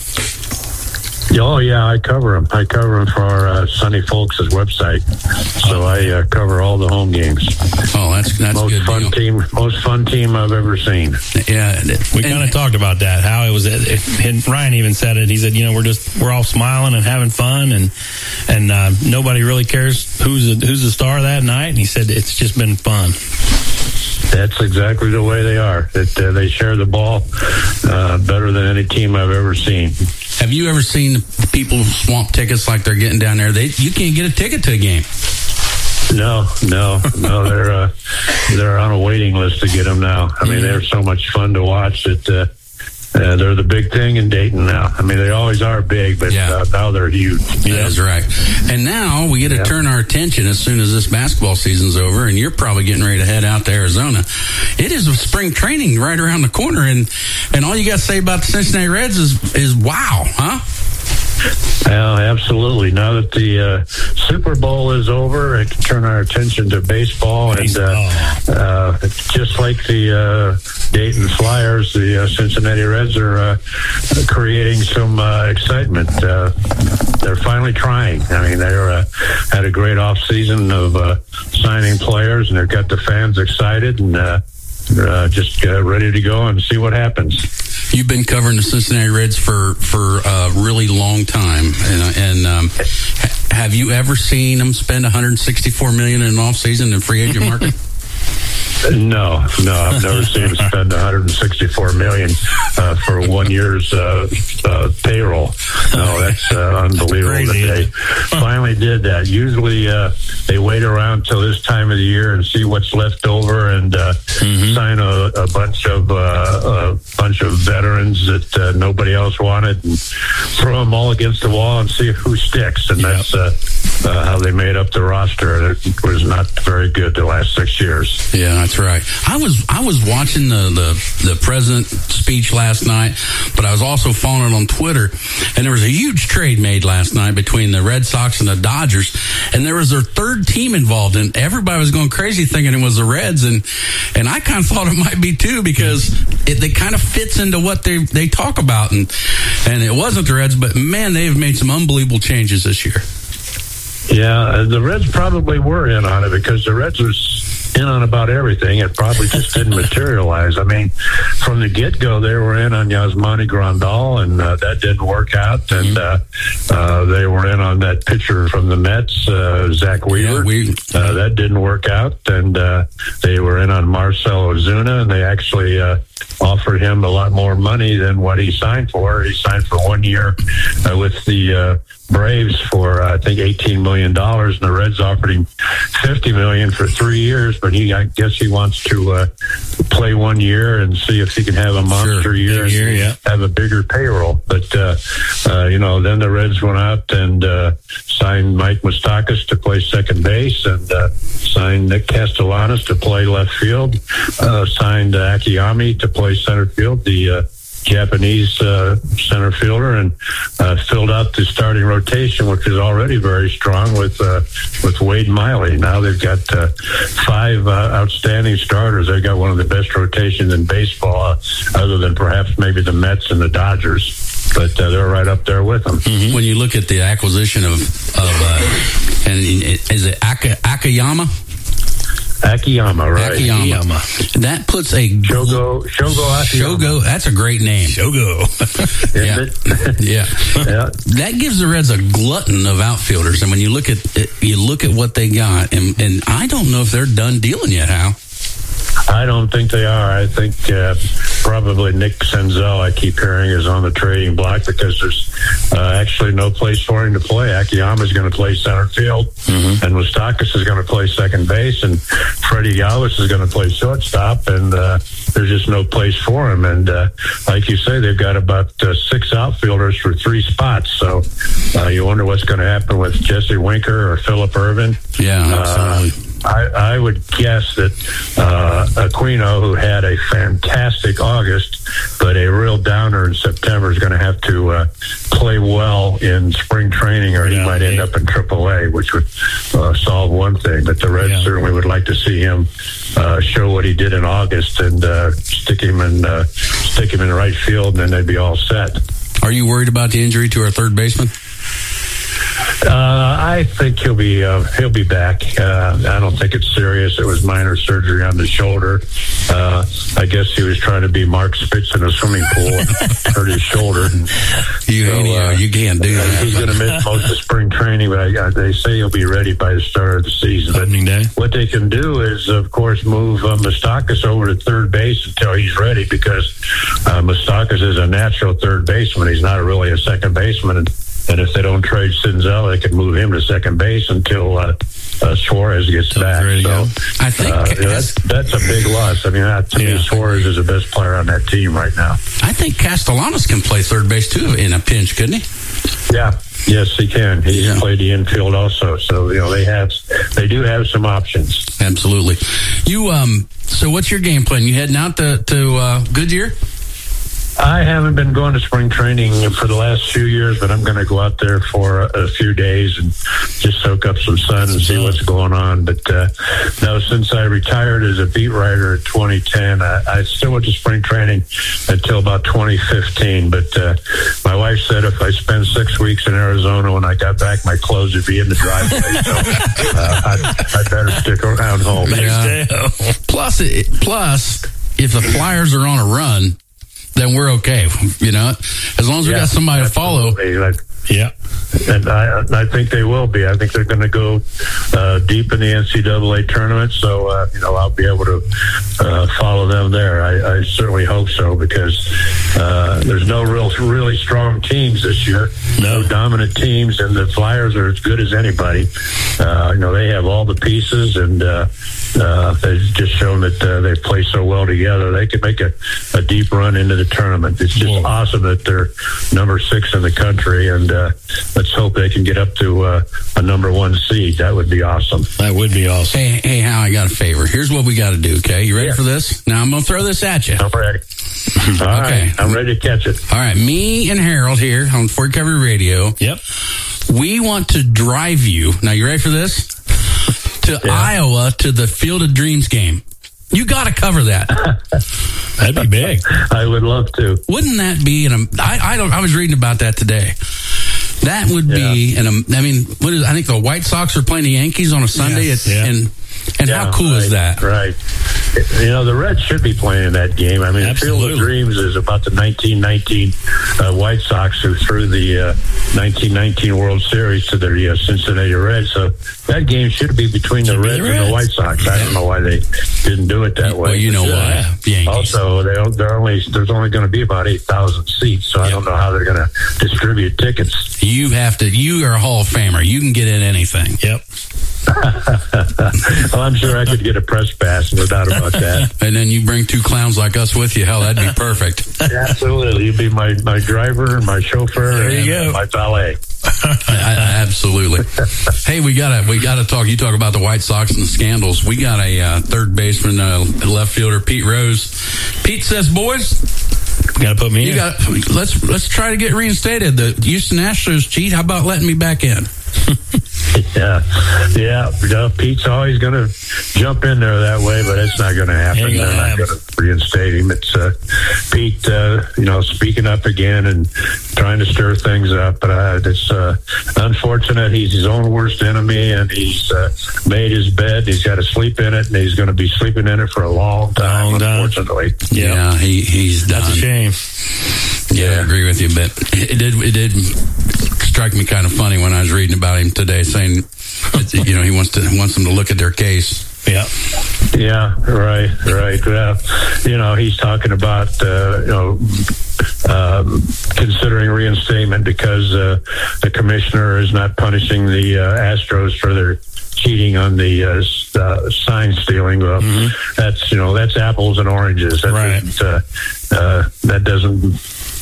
Oh, yeah, I cover them. I cover them for uh, Sonny Folks' website. So I uh, cover all the home games. Oh, that's that's most good. fun deal. team. Most fun team I've ever seen. Yeah, We kind of talked about that. How it was. It, and Ryan even said it. He said, you know, we're just we're all smiling and having fun, and and uh, nobody really cares who's the, who's the star that night. And he said it's just been fun. That's exactly the way they are. That uh, they share the ball uh, better than any team I've ever seen. Have you ever seen the people swamp tickets like they're getting down there? They you can't get a ticket to a game. No, no, no. They're uh, they're on a waiting list to get them now. I mean, they're so much fun to watch that uh, uh, they're the big thing in Dayton now. I mean, they always are big, but Yeah. uh, now they're huge. That is right. And now we get to Yeah. turn our attention as soon as this basketball season's over, and you're probably getting ready to head out to Arizona. It is spring training right around the corner, and and all you got to say about the Cincinnati Reds is is wow, huh? Yeah, absolutely. Now that the uh, Super Bowl is over, it can turn our attention to baseball. Baseball. And uh, uh, just like the uh, Dayton Flyers, the uh, Cincinnati Reds are uh, creating some uh, excitement. Uh, they're finally trying. I mean, they uh, had a great off season of uh, signing players, and they've got the fans excited and uh, uh, just uh, ready to go and see what happens. You've been covering the Cincinnati Reds for for a really long time, and, and um, ha- have you ever seen them spend one hundred sixty-four million dollars in an off season in free agent market? No, no, I've never seen him spend one hundred sixty-four million dollars uh, for one year's uh, uh, payroll. No, that's uh, unbelievable Crazy, that they finally did that. Usually, uh, they wait around till this time of the year and see what's left over and uh, Mm-hmm. sign a, a bunch of uh, a bunch of veterans that uh, nobody else wanted, and throw them all against the wall and see who sticks. And Yep. that's uh, uh, how they made up the roster. It was not very good the last six years. Yeah, that's right. I was I was watching the, the, the president speech last night, but I was also following it on Twitter, and there was a huge trade made last night between the Red Sox and the Dodgers, and there was their third team involved, and everybody was going crazy thinking it was the Reds, and and I kind of thought it might be too, because it, it kind of fits into what they they talk about, and and it wasn't the Reds, but man, they've made some unbelievable changes this year. Yeah, the Reds probably were in on it, because the Reds was in on about everything. It probably just didn't materialize. I mean, from the get-go, they were in on Yasmani Grandal, and uh, that didn't work out. And uh, uh, they were in on that pitcher from the Mets, uh, Zach Weaver. Yeah, we, uh, that didn't work out. And uh, they were in on Marcell Ozuna, and they actually uh, offered him a lot more money than what he signed for. He signed for one year uh, with the uh, Braves for, uh, I think, eighteen million dollars, and the Reds offered him fifty million dollars for three years, but he, I guess he wants to uh, play one year and see if he can have a monster Sure. year, year and yeah. have a bigger payroll. But, uh, uh, you know, then the Reds went out and uh, signed Mike Moustakas to play second base, and uh, signed Nick Castellanos to play left field, uh, signed uh, Akiyama to play center field, the uh, Japanese uh, center fielder, and uh, filled out the starting rotation, which is already very strong with uh, with Wade Miley. Now they've got uh, five uh, outstanding starters. They've got one of the best rotations in baseball, uh, other than perhaps maybe the Mets and the Dodgers. But uh, they're right up there with them. Mm-hmm. When you look at the acquisition of, of uh, and is it Aka, Akiyama? Akiyama, right? Akiyama. That puts a Shogo Shogo Akiyama. Shogo. That's a great name. Shogo. yeah. yeah. yeah. That gives the Reds a glutton of outfielders, and when you look at it, you look at what they got, and and I don't know if they're done dealing yet, Hal. I don't think they are. I think uh, probably Nick Senzel, I keep hearing, is on the trading block, because there's uh, actually no place for him to play. Akiyama is going to play center field, mm-hmm. and Moustakas is going to play second base, and Freddie Galvis is going to play shortstop, and uh, there's just no place for him. And uh, like you say, they've got about uh, six outfielders for three spots, so uh, you wonder what's going to happen with Jesse Winker or Phillip Ervin. Yeah, absolutely. Uh, I, I would guess that uh, Aquino, who had a fantastic August, but a real downer in September, is going to have to uh, play well in spring training, or he yeah, might end yeah. up in triple A, which would uh, solve one thing. But the Reds yeah. certainly would like to see him uh, show what he did in August, and uh, stick him in uh, stick him in right field, and then they'd be all set. Are you worried about the injury to our third baseman? Uh, I think he'll be uh, he'll be back. Uh, I don't think it's serious. It was minor surgery on the shoulder. Uh, I guess he was trying to be Mark Spitz in a swimming pool and hurt his shoulder. You so, uh, you can't do that. He's going to miss most of spring training, but I, they say he'll be ready by the start of the season. Opening day. What they can do is, of course, move uh, Moustakas over to third base until he's ready, because uh, Moustakas is a natural third baseman. He's not really a second baseman. And, And if they don't trade Senzel, they could move him to second base until uh, uh, Suarez gets back. So I think uh, that's, that's a big loss. I mean, that, to yeah. me, Suarez is the best player on that team right now. I think Castellanos can play third base too in a pinch, couldn't he? Yeah. Yes, he can. He yeah. can play the infield also. So you know they have, they do have some options. Absolutely. You um. So what's your game plan? You heading out to to uh, Goodyear? I haven't been going to spring training for the last few years, but I'm going to go out there for a, a few days and just soak up some sun and see what's going on. But uh, no, since I retired as a beat writer in twenty ten, I, I still went to spring training until about twenty fifteen. But uh, my wife said if I spend six weeks in Arizona, when I got back, my clothes would be in the driveway. So uh, I'd, I'd better stick around home. Yeah. Plus, it, plus, if the Flyers are on a run, then we're okay, you know. As long as we yeah, got somebody to follow. Like, yeah. And I, I think they will be. I think they're going to go uh, deep in the N C double A tournament, so uh, you know I'll be able to uh, follow them there. I, I certainly hope so, because uh, there's no real, really strong teams this year. No. no dominant teams, and the Flyers are as good as anybody. Uh, you know they have all the pieces, and uh, uh, they've just shown that uh, they play so well together. They could make a, a deep run into the tournament. It's just Whoa. awesome that they're number six in the country, and uh, let's hope they can get up to uh, a number one seed. That would be awesome. That would be awesome. Hey, hey, Hal, I got a favor. Here's what we got to do, okay? You ready Yeah. for this? Now, I'm going to throw this at you. I'm ready. All Okay. right, I'm ready to catch it. All right, me and Harold here on Fort Recovery Radio. Yep. We want to drive you. Now, you ready for this? To Yeah. Iowa to the Field of Dreams game. You got to cover that. That'd be big. I would love to. Wouldn't that be an? I, I don't. I was reading about that today. That would be an. um, I mean, what is? I think the White Sox are playing the Yankees on a Sunday, Yes. at, Yeah. and and Yeah, how cool right, is that? Right. You know, the Reds should be playing that game. I mean, the Field Absolutely. of Dreams is about the nineteen nineteen uh, White Sox who threw the uh, nineteen nineteen World Series to the uh, Cincinnati Reds. So that game should be between the Should be Reds the and the Reds. White Sox. I don't know why they didn't do it that way. Well, you know But, uh, why? The Yankees. Also, they don't- they're only there's only going to be about eight thousand seats, so I don't know how they're going to distribute tickets. You have to. You are a Hall of Famer. You can get in anything. Yep. Well, I'm sure I could get a press pass, no doubt about that. And then you bring two clowns like us with you. Hell, that'd be perfect. Absolutely, you'd be my, my driver, my chauffeur, There you and go. my valet. I, I, absolutely. Hey, we gotta we gotta talk. You talk about the White Sox and the scandals. We got a uh, third baseman, uh, left fielder, Pete Rose. Pete says, "Boys, Got to put me you in. got let's let's try to get reinstated. The Houston Astros cheat. How about letting me back in?" Yeah, yeah. No, Pete's always going to jump in there that way, but it's not going to happen. Ain't They're gonna not happen. going to reinstate him. It's uh, Pete, uh, you know, speaking up again and trying to stir things up. But uh, it's uh, unfortunate. He's his own worst enemy, and he's uh, made his bed. He's got to sleep in it, and he's going to be sleeping in it for a long time. Long time. Unfortunately, Yeah. Yeah, he he's done. That's a shame. Yeah, I agree with you, but it did it did strike me kind of funny when I was reading about him today, saying that, you know, he wants to wants them to look at their case. Yeah. Yeah, right, right. Well, you know, he's talking about, uh, you know, um, considering reinstatement because uh, the commissioner is not punishing the uh, Astros for their cheating on the uh, s- uh, sign stealing. Well, Mm-hmm. that's, you know, that's apples and oranges. That Right. doesn't, uh, uh, that doesn't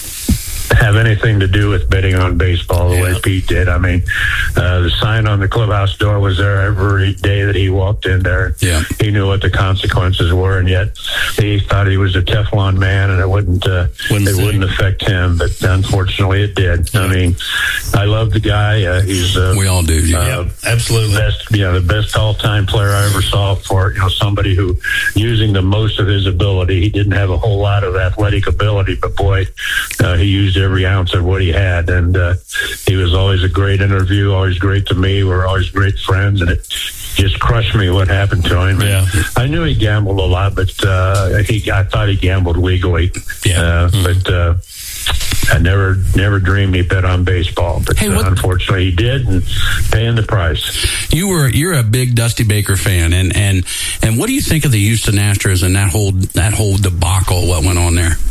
have anything to do with betting on baseball the Yeah. way Pete did. I mean, uh, the sign on the clubhouse door was there every day that he walked in there. Yeah. He knew what the consequences were, and yet he thought he was a Teflon man, and it wouldn't uh, Wouldn't it say. wouldn't affect him. But unfortunately, it did. I mean, I love the guy. Uh, he's uh, We all do. Yeah. uh, Yep. Absolutely. best, yeah, the best all-time player I ever saw. For, you know, somebody who using the most of his ability. He didn't have a whole lot of athletic ability, but boy, uh, he used every ounce of what he had, and uh, he was always a great interview, always great to me. We're always great friends, and it just crushed me what happened to him. Yeah. I knew he gambled a lot, but uh, he I thought he gambled legally. Yeah. Uh, Mhm. But uh, I never never dreamed he bet on baseball. But Hey, uh, what- unfortunately, he did, and paying the price. You were you're a big Dusty Baker fan, and and and what do you think of the Houston Astros and that whole that whole debacle? What went on there?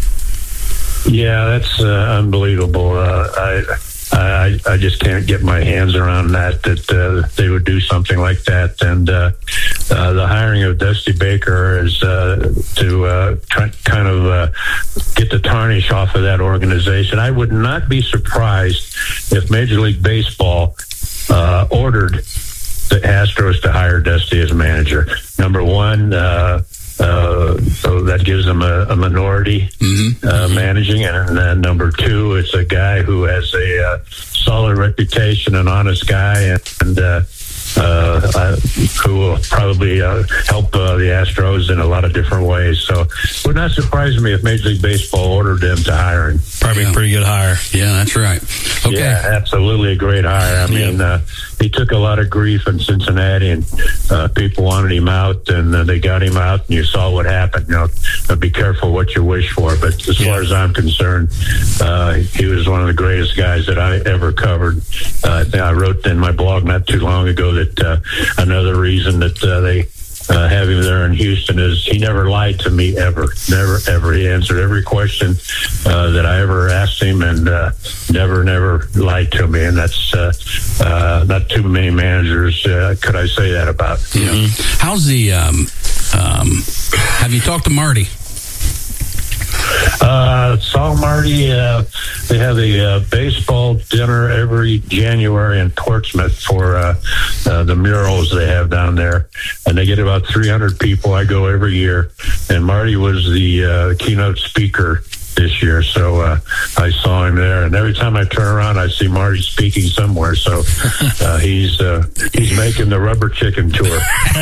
Yeah, that's uh, unbelievable. Uh, I, I I just can't get my hands around that. That uh, they would do something like that, and uh, uh, the hiring of Dusty Baker is uh, to uh, try, kind of uh, get the tarnish off of that organization. I would not be surprised if Major League Baseball uh, ordered the Astros to hire Dusty as manager. Number one. Uh, Uh, so that gives them a, a minority Mm-hmm. uh, Mm-hmm. managing, and then number two, it's a guy who has a uh, solid reputation, an honest guy, and, and uh, uh, uh, who will probably uh, help uh, the Astros in a lot of different ways. So it would not surprise me if Major League Baseball ordered them to hire him. Probably Yeah. a pretty good hire. Yeah, that's right. Okay. Yeah, absolutely a great hire. I mean, uh, he took a lot of grief in Cincinnati, and uh, people wanted him out, and uh, they got him out, and you saw what happened. You know, uh, be careful what you wish for. But as far as I'm concerned, uh, he was one of the greatest guys that I ever covered. Uh, I think I wrote in my blog not too long ago that uh, another reason that uh, they Uh, have him there in Houston is he never lied to me ever, never ever. He answered every question uh, that I ever asked him, and uh, never, never lied to me. And that's uh, uh, not too many managers uh, could I say that about. Yeah. How's the? Um, um, have you talked to Marty? Uh, saw Marty. Uh, they have a uh, baseball dinner every January in Portsmouth for uh, uh, the murals they have down there, and they get about three hundred people. I go every year, and Marty was the uh, keynote speaker this year, so uh, I saw him there. And every time I turn around, I see Marty speaking somewhere. So uh, he's uh, he's making the rubber chicken tour.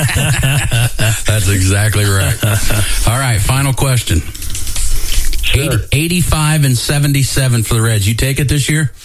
That's exactly right. All right, final question. Sure. eighty-five and seventy-seven for the Reds. You take it this year?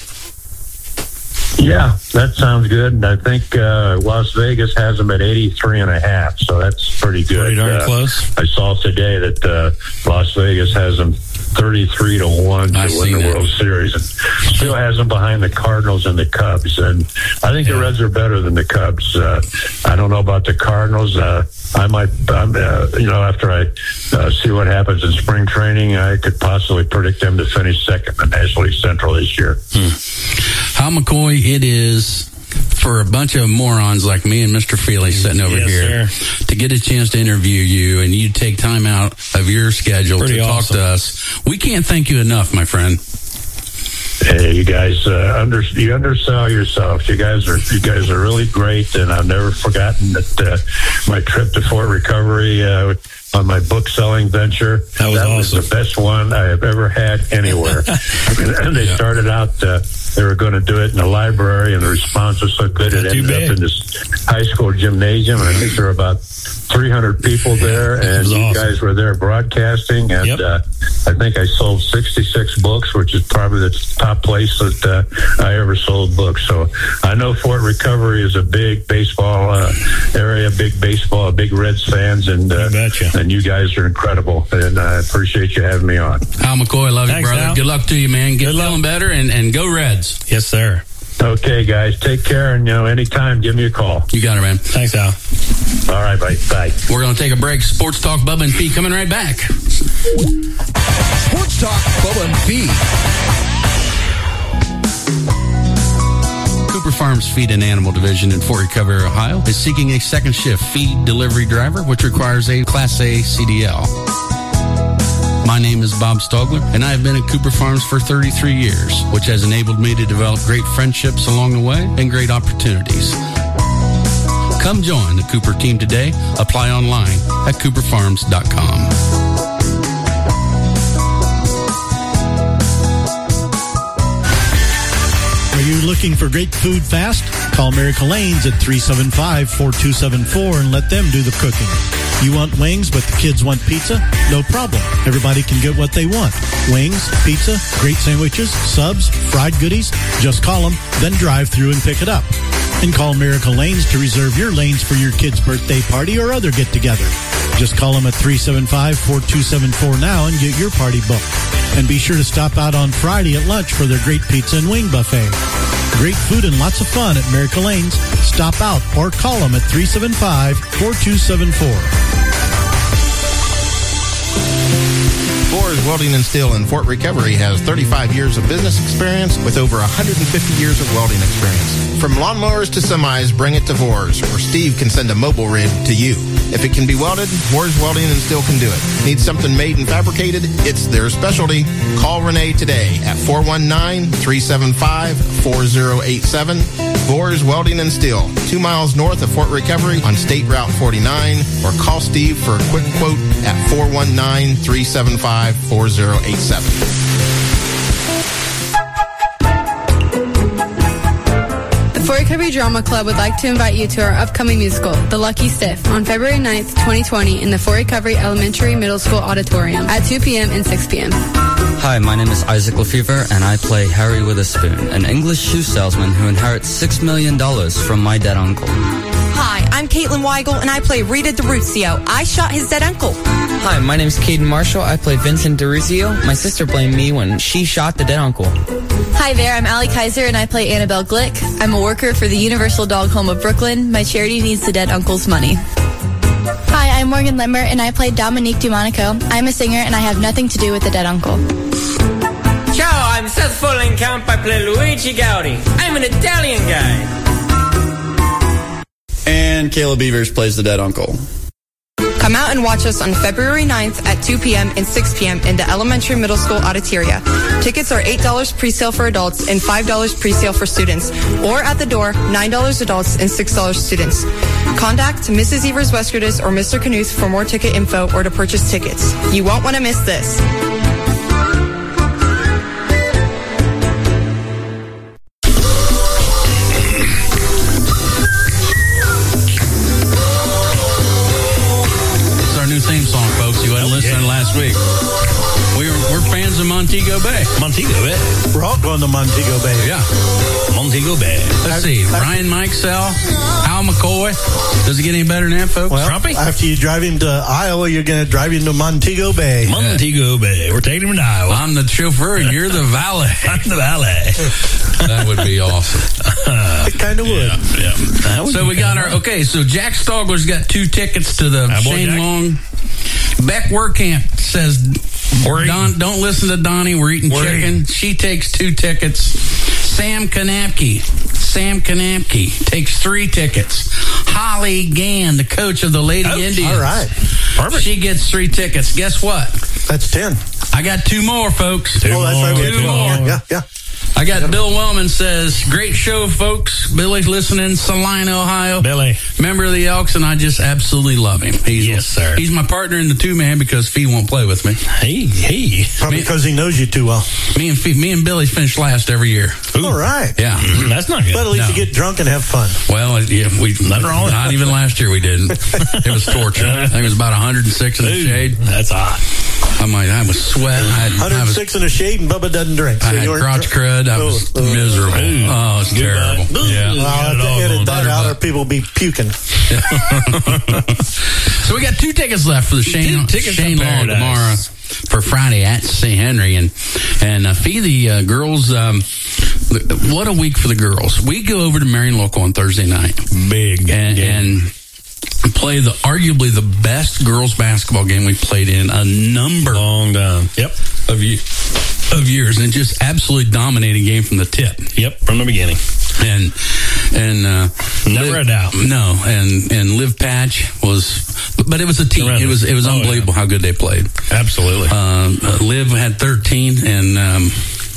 Yeah, that sounds good. And I think uh, Las Vegas has them at eighty-three and a half, so that's pretty good. Pretty darn uh, close. I saw today that uh, Las Vegas has them thirty-three to one to I win the that. World Series, and still has them behind the Cardinals and the Cubs. And I think Yeah. the Reds are better than the Cubs. Uh, I don't know about the Cardinals. Uh, I might, um, uh, you know, after I uh, see what happens in spring training, I could possibly predict them to finish second in the National League Central this year. Hmm. Hal McCoy, it is for a bunch of morons like me and Mister Feely sitting over Yes, here sir. to get a chance to interview you, and you take time out of your schedule Pretty to awesome. talk to us. We can't thank you enough, my friend. Hey, you guys, uh, under, you undersell yourself. You guys are you guys are really great, and I've never forgotten that uh, my trip to Fort Recovery uh, on my book selling venture. That was awesome. was the best one I have ever had anywhere. And they started out. Uh, they were going to do it in the library, and the response was so good. It Not too ended bad. up in this high school gymnasium, and I think there were about three hundred people there, That and was you awesome. guys were there broadcasting, and Yep. uh, I think I sold sixty-six books, which is probably the top place that uh, I ever sold books. So I know Fort Recovery is a big baseball uh, area, big baseball, big Reds fans, and uh, You betcha. and you guys are incredible, and I appreciate you having me on. Hal McCoy, love Thanks, you, brother. Hal. Good luck to you, man. Get Good luck. feeling better, and, and go Reds. Yes, sir. Okay, guys, take care, and you know, anytime, give me a call. You got it, man. Thanks, Al. All right, bye. Bye. We're going to take a break. Sports Talk, Bubba and P coming right back. Sports Talk, Bubba and P. Cooper Farms Feed and Animal Division in Fort Recovery, Ohio is seeking a second shift feed delivery driver, which requires a Class A C D L. My name is Bob Stogler, and I have been at Cooper Farms for thirty-three years, which has enabled me to develop great friendships along the way and great opportunities. Come join the Cooper team today. Apply online at cooper farms dot com. Are you looking for great food fast? Call Miracle Lanes at three seven five, four two seven four and let them do the cooking. You want wings, but the kids want pizza? No problem. Everybody can get what they want. Wings, pizza, great sandwiches, subs, fried goodies. Just call them, then drive through and pick it up. And call Miracle Lanes to reserve your lanes for your kid's birthday party or other get-together. Just call them at three seven five, four two seven four now and get your party booked. And be sure to stop out on Friday at lunch for their great pizza and wing buffet. Great food and lots of fun at Miracle Lanes. Stop out or call them at three seven five, four two seven four. Boers Welding and Steel in Fort Recovery has thirty-five years of business experience with over one hundred fifty years of welding experience. From lawnmowers to semis, bring it to Boers, or Steve can send a mobile rig to you. If it can be welded, Boers Welding and Steel can do it. Need something made and fabricated? It's their specialty. Call Renee today at four one nine, three seven five, four zero eight seven. Boers Welding and Steel, two miles north of Fort Recovery on State Route forty-nine, or call Steve for a quick quote at four one nine, three seven five, four zero eight seven. The Fort Recovery Drama Club would like to invite you to our upcoming musical, The Lucky Stiff, on February ninth, twenty twenty in the Fort Recovery Elementary Middle School Auditorium at two p.m. and six p.m. Hi, my name is Isaac Lefevre, and I play Harry Witherspoon, an English shoe salesman who inherits six million dollars from my dead uncle. Hi, I'm Caitlin Weigel, and I play Rita DeRuzio. I shot his dead uncle. Hi, my name is Caden Marshall. I play Vincent DeRuzio. My sister blamed me when she shot the dead uncle. Hi there, I'm Allie Kaiser, and I play Annabelle Glick. I'm a worker for the Universal Dog Home of Brooklyn. My charity needs the dead uncle's money. Hi, I'm Morgan Limmer, and I play Dominique Dumonico. I'm a singer, and I have nothing to do with the dead uncle. Ciao, I'm Seth Fullenkamp. I play Luigi Gaudi. I'm an Italian guy. And Caleb Beavers plays the dead uncle. Come out and watch us on February ninth at two p.m. and six p.m. in the elementary middle school auditoria. Tickets are eight dollars pre-sale for adults and five dollars pre-sale for students. Or at the door, nine dollars adults and six dollars students. Contact Missus Evers Westgardis or Mister Knuth for more ticket info or to purchase tickets. You won't want to miss this. Theme song, folks. You wasn't listening last week. We're we're fans of Montego Bay. Montego Bay. We're all going to Montego Bay. Yeah. Montego Bay. Let's see. Ryan Mikesell, Al McCoy. Does it get any better than that, folks? Well, Trumpy? after you drive him to Iowa, you're going to drive him to Montego Bay. Montego Bay. We're taking him to Iowa. I'm the chauffeur and you're the valet. I'm the valet. That would be awesome. Uh, it kind of would. Yeah. yeah. So we got our, okay, so Jack Stogler's got two tickets to the Hi, boy, Shane Jack. Long. Beck Werkamp says, Don, don't listen to Donnie, we're eating We're chicken. eating. She takes two tickets. Sam Kanapke, Sam Kanapke takes three tickets. Holly Gann, the coach of the Lady Oh, Indians. all right. Perfect. She gets three tickets. Guess what? That's ten. I got two more, folks. Two oh, that's more, right. We had two two more. Yeah, yeah. I got Bill Wellman says, great show, folks. Billy's listening, Salina, Ohio. Billy. Member of the Elks, and I just absolutely love him. He's, Yes, sir. He's my partner in the two-man because Fee won't play with me. Hey, hey. Probably Me- because he knows you too well. Me and Fee, me and Billy finish last every year. Ooh. All right. Yeah. That's not good. But at least No. you get drunk and have fun. Well, yeah, we Nothing wrong with not that. even last year we didn't. It was torture. I think it was about one hundred six in the Ooh, shade. That's hot. I'm like, I was sweating. I had, one I hundred was, six in the shade and Bubba doesn't drink. I So had you weren't crotch dr- crud. I was Oh, oh. miserable. Oh, it's terrible. Goodbye. Yeah. Well, I'll Got it all have to edit going. that out or people will be puking. So we got two tickets left for the Shane, Two tickets Shane to Long Paradise. tomorrow for Friday at Saint Henry. And and uh, Fee, the uh, girls, um, what a week for the girls. We go over to Marion Local on Thursday night. Big And, game. and play the arguably the best girls basketball game we've played in a number Long time. Yep. of, ye- of years. And just absolutely dominating game from the tip. Yep. From the beginning. And and uh, Never Liv- a doubt. No, and and Liv Patch was, but it was a team. Tremendous. It was it was Oh, unbelievable yeah. how good they played. Absolutely. Um, uh, Liv had thirteen, and um,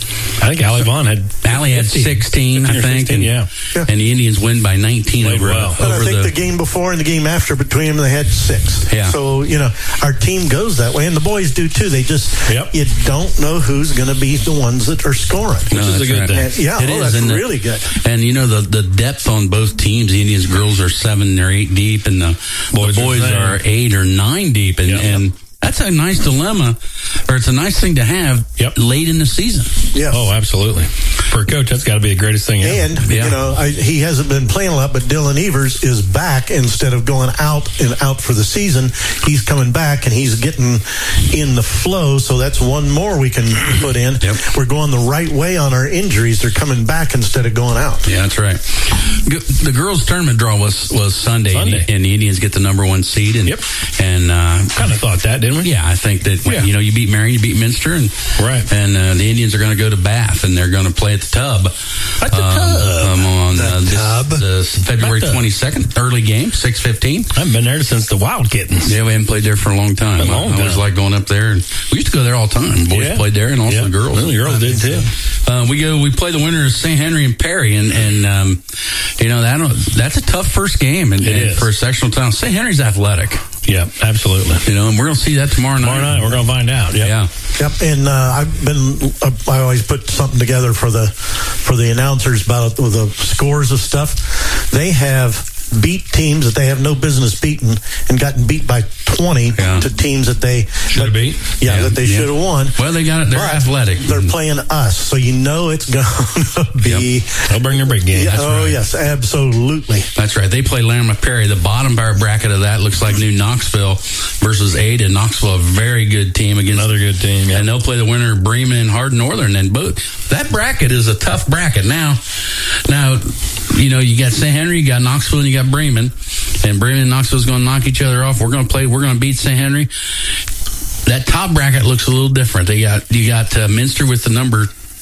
I think Allie Vaughn had Allie had fifteen. sixteen, I fifteen or think. sixteen, and, yeah. Yeah. and the Indians win by nineteen Played over, well. But I over think the. the game before and the game after between them, they had six. Yeah. So, you know, our team goes that way, and the boys do too. They just, Yep. you don't know who's going to be the ones that are scoring. No, Which is a that's good right. thing. And, yeah, It oh, is, that's and the- really good. And you know the the depth on both teams. The Indians girls are seven or eight deep, and the Boys the are boys same. are eight or nine deep. And, Yep. and that's a nice dilemma, or it's a nice thing to have Yep. late in the season. Yes. Oh, absolutely. For a coach, that's got to be the greatest thing ever. And, Yeah. you know, I, he hasn't been playing a lot, but Dylan Evers is back instead of going out and out for the season. He's coming back and he's getting in the flow. So that's one more we can put in. Yep. We're going the right way on our injuries. They're coming back instead of going out. Yeah, that's right. G- The girls' tournament draw was was Sunday, Sunday. And, the, and the Indians get the number one seed. And Yep. and uh, Kind of thought that, didn't we? yeah, I think that when, Yeah. you know you beat Marion, you beat Minster, and Right. and uh, the Indians are going to go to Bath and they're going to play at the Tub. At the um, Tub. um, on uh, The this, Tub. this February At the- twenty second, early game, six fifteen. I haven't been there since the Wild Kittens. Yeah, we haven't played there for a long time. A long I, I always time. like going up there, and we used to go there all the time. Boys Yeah. played there, and also Yeah. the girls. Well, the girls did too. Uh, we go. We play the winners, Saint Henry and Perry, and and um, you know that that's a tough first game, and, It and is. for a sectional town. Saint Henry's athletic, Yeah, absolutely. you know, and we're gonna see that tomorrow night. Tomorrow night, we're going to find out. Yep. Yeah, Yep, and uh, I've been. Uh, I always put something together for the for the announcers about with the scores of stuff. They have beat teams that they have no business beating and gotten beat by twenty Yeah. to teams that they Should have beat. Yeah, Yeah, that they yeah. should have won. Well, they got it. They're But athletic. They're playing us, so you know it's going to be. They'll bring their big game. Yeah, That's oh right. yes, absolutely. That's right. They play Larimer Perry. The bottom bar bracket of that looks like New Knoxville versus Ada. Knoxville, a very good team against Another good team. Yeah. and they'll play the winner of Bremen and Hardin Northern. And both that bracket is a tough bracket. Now, now, you know, you got Saint Henry, you got Knoxville, and you got Bremen, and Bremen and Knoxville's going to knock each other off. We're going to play. We're going to beat Saint Henry. That top bracket looks a little different. They got you got uh, Minster with the number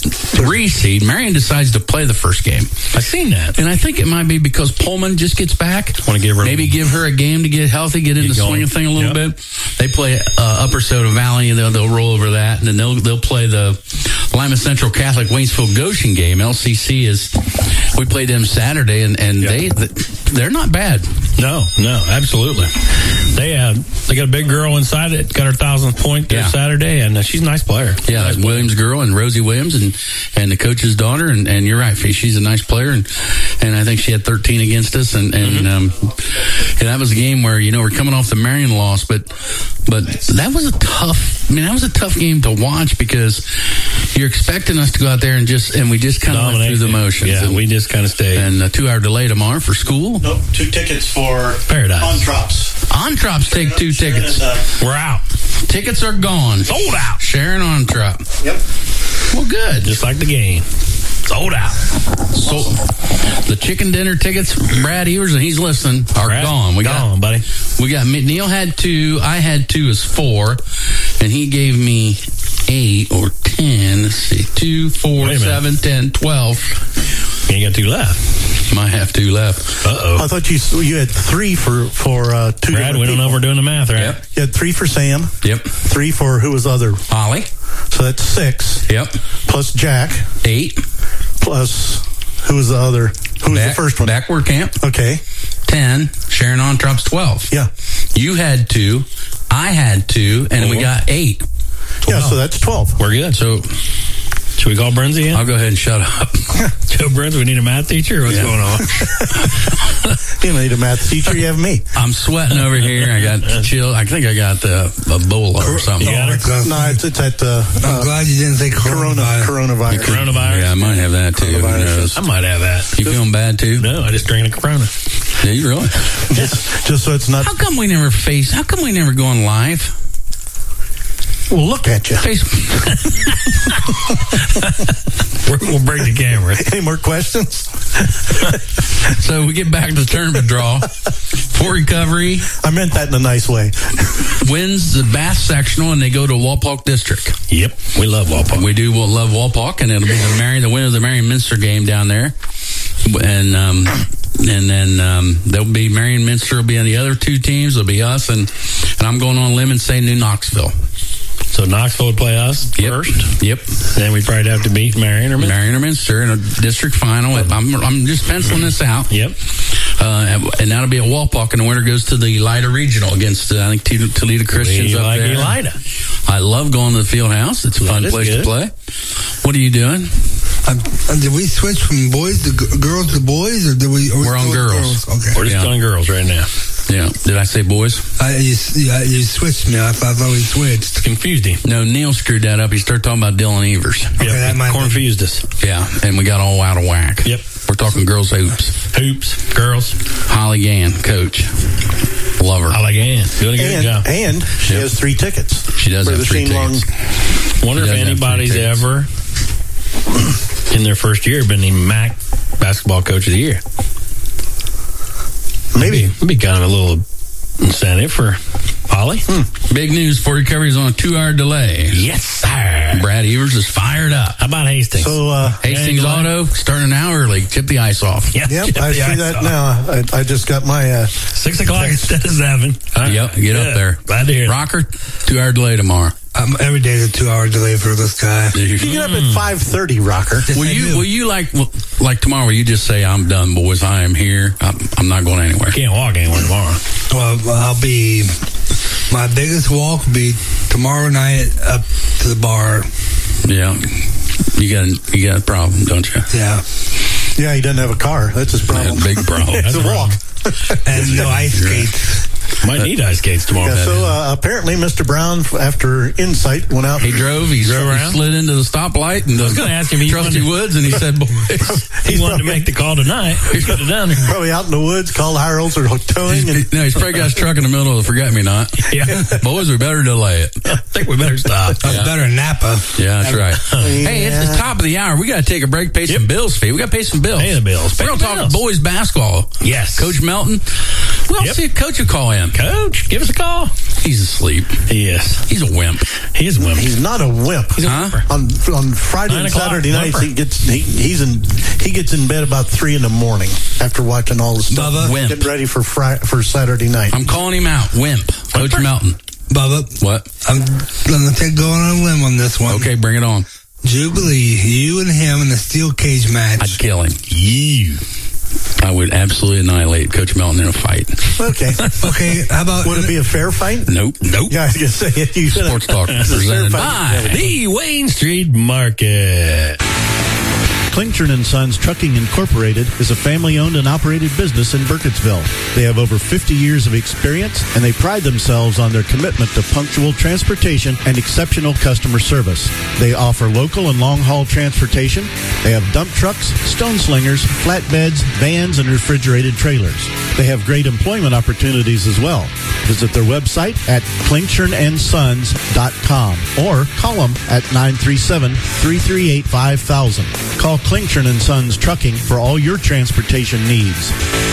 three seed. Marion decides to play the first game. I've seen that. And I think it might be because Pullman just gets back. Want to give her Maybe give her a game to get healthy, get in the swing of thing a little Yep. bit. They play uh, Upper Soda Valley, and they'll, they'll roll over that. And then they'll they'll play the Lima Central Catholic Waynesville Goshen game. L C C is, we played them Saturday, and, and they, they're not bad. No, no, absolutely. They uh, they got a big girl inside it, got her thousandth point there Yeah. Saturday, and uh, she's a nice player. Yeah, nice Williams girl and Rosie Williams and, and the coach's daughter, and, and you're right, Fee, she's a nice player, and, and I think she had thirteen against us, and, and, Mm-hmm. um, and that was a game where, you know, we're coming off the Marion loss, but, but that was a tough, I mean, that was a tough game to watch because you're expecting us to go out there and just, and we just kind of went through the motions. Yeah, and, we just kind of stayed. And a two hour delay tomorrow for school. Nope, two tickets for Paradise. On-Trops. On-Trops take two tickets. And, uh, We're out. Tickets are gone. Sold out. Sharon On-Trop. Yep. Well, good. Just like the game. Sold out. So the chicken dinner tickets, Brad Evers, and he's listening, are Brad, gone. We gone, got, buddy. We got Neil had two. I had two as four, and he gave me eight or ten. Let's see, two, four, Wait a minute. seven, ten, twelve. You ain't got two left. Might have two left. Uh oh. I thought you you had three for for uh, two. Brad, different we don't know if people. we're doing the math, right? Yep. You had three for Sam. Yep. Three for who was the other? Holly. So that's six. Yep. Plus Jack. Eight. Plus who was the other? Who was Back, the first one? Backward camp. Okay. Ten. Sharon On-Trop's twelve. Yeah. You had two. I had two, and we got eight. Yeah. So that's twelve. We're good. So should we call Brinzy in? I'll go ahead and shut up. Joe Brinzy, we need a math teacher? Or what's Yeah. going on? You don't need a math teacher. You have me. I'm sweating over here. I got chill. I think I got uh, Ebola or something. You got it? No, it's, it's at uh, I'm uh, glad you didn't say corona, coronavirus. coronavirus. Coronavirus? Yeah, I might have that too. Who knows? I might have that. You feeling bad too? No, I just drank a Corona. Yeah, you really? Just, just so it's not. How come we never face? How come we never go on live? Well, look at you. Facebook. We'll break the camera. Any more questions? So we get back to the tournament draw. For recovery, I meant that in a nice way. wins the Bath sectional, and they go to Walpock District. Yep, we love Walpock. We do love Walpock, and it'll be the Marion, the winner of the Marion Minster game down there, and um, and then um, there'll be Marion Minster will be on the other two teams. It'll be us, and and I'm going on a limb and say New Knoxville. So Knoxville would play us Yep. first. Yep. Then we'd probably have to beat Marion or Minster. Marion or Minster in a district final. I'm, I'm just penciling this out. Yep. Uh, and that'll be at Walpock, and the winner goes to the Elida Regional against, uh, I think, Toledo, Toledo Christians We up like there. Elida. I love going to the field house. It's a fun That is place good. to play. What are you doing? Um, uh, did we switch from boys to g- girls to boys, or did we? Or We're on still girls. Okay. We're just Yeah. on girls right now. Yeah. Did I say boys? I, you, yeah, you switched me. I thought, I thought we switched. Confused him. No, Neil screwed that up. He started talking about Dylan Evers. Okay, that might have been- Confused us. Yeah. And we got all out of whack. Yep. We're talking girls hoops. Hoops, girls. Holly Gann, coach. Love her. I like Ann. Doing a good And, job. and she Yep. has three tickets. She does For have the three Shane Long- tickets. Wonder She if does have anybody's three tickets. ever in their first year been named M A C Basketball Coach of the Year. Maybe. It'd be kind of a little incentive for Holly. Hmm. Big news for recovery is on a two-hour delay. Yes, sir. Brad Evers is fired up. How about Hastings? So, uh, Hastings Yeah, Auto starting an hour early. Tip the ice off. yeah, yep, get I the see ice that off. now. I, I just got my. Uh, Six o'clock instead of seven. All right. Yep, get Yeah. up there. Glad to hear that. Rocker, two-hour delay tomorrow. Um, every day is a two-hour delay for this guy. you get up at five thirty, Rocker. Yes, Will I you? do. Will you like like tomorrow? Will you just say, "I'm done, boys. I am here. I'm, I'm not going anywhere." Can't walk anywhere tomorrow. Well, I'll be. My biggest walk will be tomorrow night up to the bar. Yeah, you got you got a problem, don't you? Yeah, Yeah, he doesn't have a car. That's his problem. Yeah, big problem. It's That's a a walk. and no ice skates. Might need ice skates tomorrow. Yeah, so uh, apparently Mister Brown, after Insight, went out. He drove. He, Drove he around? slid into the stoplight, and I was going to ask him if he Trusty wanted, Woods, and he said, "Boys." he wanted to make the call tonight. He's got it down there. Probably out in the woods, called Harold's or towing. And, No, he's probably got his truck in the middle of the forget me not. Yeah. Boys, we better delay it. I think we better stop. That's Yeah. better than Napa. Yeah, that's right. Hey, it's the top of the hour. We got to take a break, pay some bills, fee. We got to pay some bills. Pay the bills. We're Pay going the to talk bills. boys basketball. Yes. Coach Melton, Who else did Coach will call him? Coach, give us a call. He's asleep. He is. He's a wimp. He is a wimp. He's not a wimp. He's a huh? whimper. On on Friday Nine and o'clock, Saturday nights, whimper. he gets he, he's in he gets in bed about three in the morning after watching all the stuff. Bubba. Wimp. Getting ready for Friday, for Saturday night. I'm calling him out. Wimp. Coach Melton. Bubba. What? I'm going to take going on a limb on this one. Okay, bring it on. Jubilee, you and him in a steel cage match. I'd kill him. You. I would absolutely annihilate Coach Melton in a fight. Okay. Okay, how about... Would it be a fair fight? Nope. Nope. Yeah, I was going to say, you Sports Talk presented by the Wayne Street Market. Klingshirn and Sons Trucking Incorporated is a family-owned and operated business in Burkittsville. They have over fifty years of experience, and they pride themselves on their commitment to punctual transportation and exceptional customer service. They offer local and long-haul transportation. They have dump trucks, stone slingers, flatbeds, vans, and refrigerated trailers. They have great employment opportunities as well. Visit their website at klingshirn and sons dot com or call them at nine three seven, three three eight, five thousand. Call Klingshirn and Sons Trucking for all your transportation needs.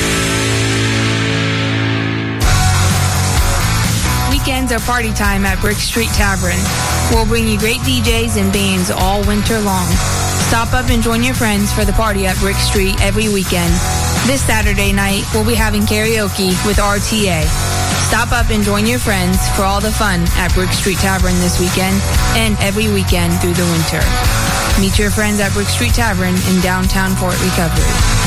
Weekends are party time at Brick Street Tavern. We'll bring you great D Js and bands all winter long. Stop up and join your friends for the party at Brick Street every weekend. This Saturday night, we'll be having karaoke with R T A. Stop up and join your friends for all the fun at Brick Street Tavern this weekend and every weekend through the winter. Meet your friends at Brick Street Tavern in downtown Fort Recovery.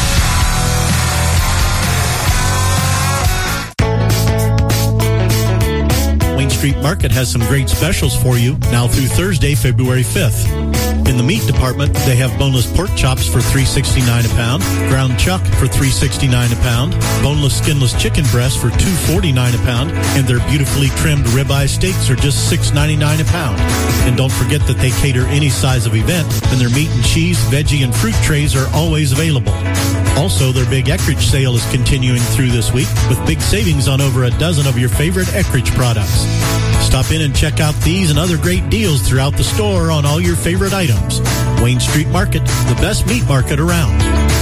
Wayne Street Market has some great specials for you now through Thursday, February fifth. In the meat department, they have boneless pork chops for three sixty-nine a pound, ground chuck for three sixty-nine a pound, boneless skinless chicken breast for two forty-nine a pound, and their beautifully trimmed ribeye steaks are just six ninety-nine a pound. And don't forget that they cater any size of event, and their meat and cheese, veggie, and fruit trays are always available. Also, their big Eckrich sale is continuing through this week with big savings on over a dozen of your favorite Eckrich products. Stop in and check out these and other great deals throughout the store on all your favorite items. Wayne Street Market, the best meat market around.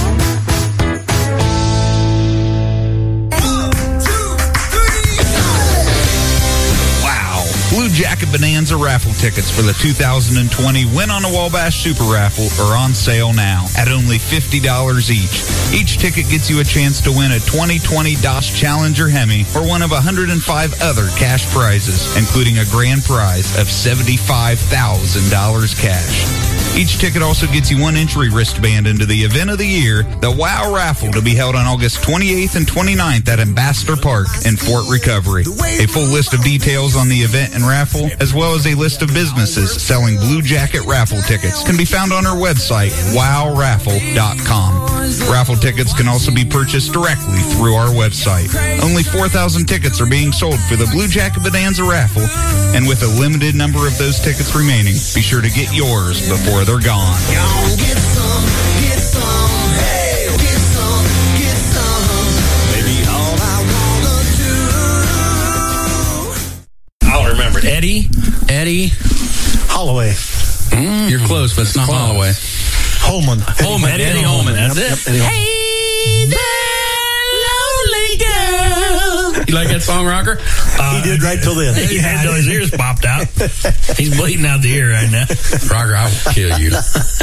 Blue Jacket Bonanza raffle tickets for the two thousand twenty Win on the Wabash Super Raffle are on sale now at only fifty dollars each. Each ticket gets you a chance to win a twenty twenty Dodge Challenger Hemi or one of one hundred five other cash prizes, including a grand prize of seventy-five thousand dollars cash. Each ticket also gets you one entry wristband into the event of the year, the WOW Raffle, to be held on August twenty-eighth and twenty-ninth at Ambassador Park in Fort Recovery. A full list of details on the event and raffle, as well as a list of businesses selling Blue Jacket raffle tickets, can be found on our website, wow raffle dot com. Raffle tickets can also be purchased directly through our website. Only four thousand tickets are being sold for the Blue Jacket Bonanza raffle, and with a limited number of those tickets remaining, be sure to get yours before they're gone. Get some, get some, hey, get some, get some. Baby, all I wanna do. I'll remember it. Eddie. Eddie. Holloway. Mm, you're close, but it's not Holloway. Holman. Holman. Eddie, Eddie Holman. That's Yep, it. Eddie Holman. Hey there, lonely girl. You like that song, Rocker? Uh, He did right till then. He had till his ears popped out. He's bleeding out the ear right now. Rocker, I will kill you.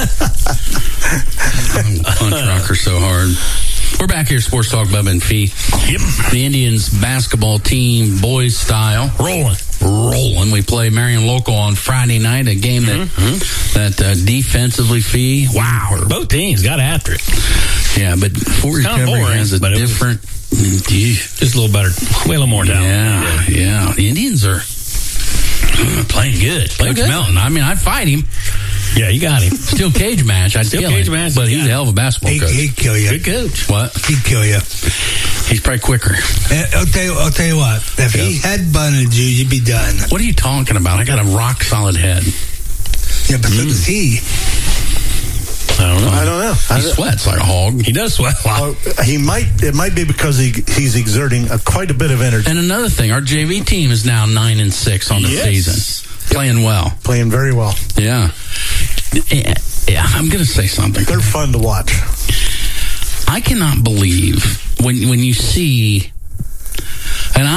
I will punch Rocker so hard. We're back here, Sports Talk, Bubba and Fee. Yep. The Indians basketball team, boys style. Rolling. Rolling. We play Marion Local on Friday night, a game that mm-hmm. that uh, defensively, Fee, wow. Both teams got after it. Yeah, but Fort Recovery boring, has a but it was different... just a little better. Way a little more down. Yeah, yeah. The Indians are playing good. Playing Coach good. Melton, I mean, I'd fight him. Yeah, you got him. Still cage match. I'd Still kill cage him. match, But you he's got a hell of a basketball He, coach. he'd kill you. Good coach. What? He'd kill you. He's probably quicker. Uh, I'll tell you. I'll tell you what. If Yeah. he had butted you, you'd be done. What are you talking about? I got a rock solid head. Yeah, but so does he. I don't know. I don't know. He I- sweats like a hog. He does sweat a lot. Well, he might. It might be because he he's exerting a, quite a bit of energy, And another thing, our J V team is now nine and six on the Yes. season, playing well. playing very well. Yeah, yeah. yeah I'm going to say something. They're fun to watch. I cannot believe when when you see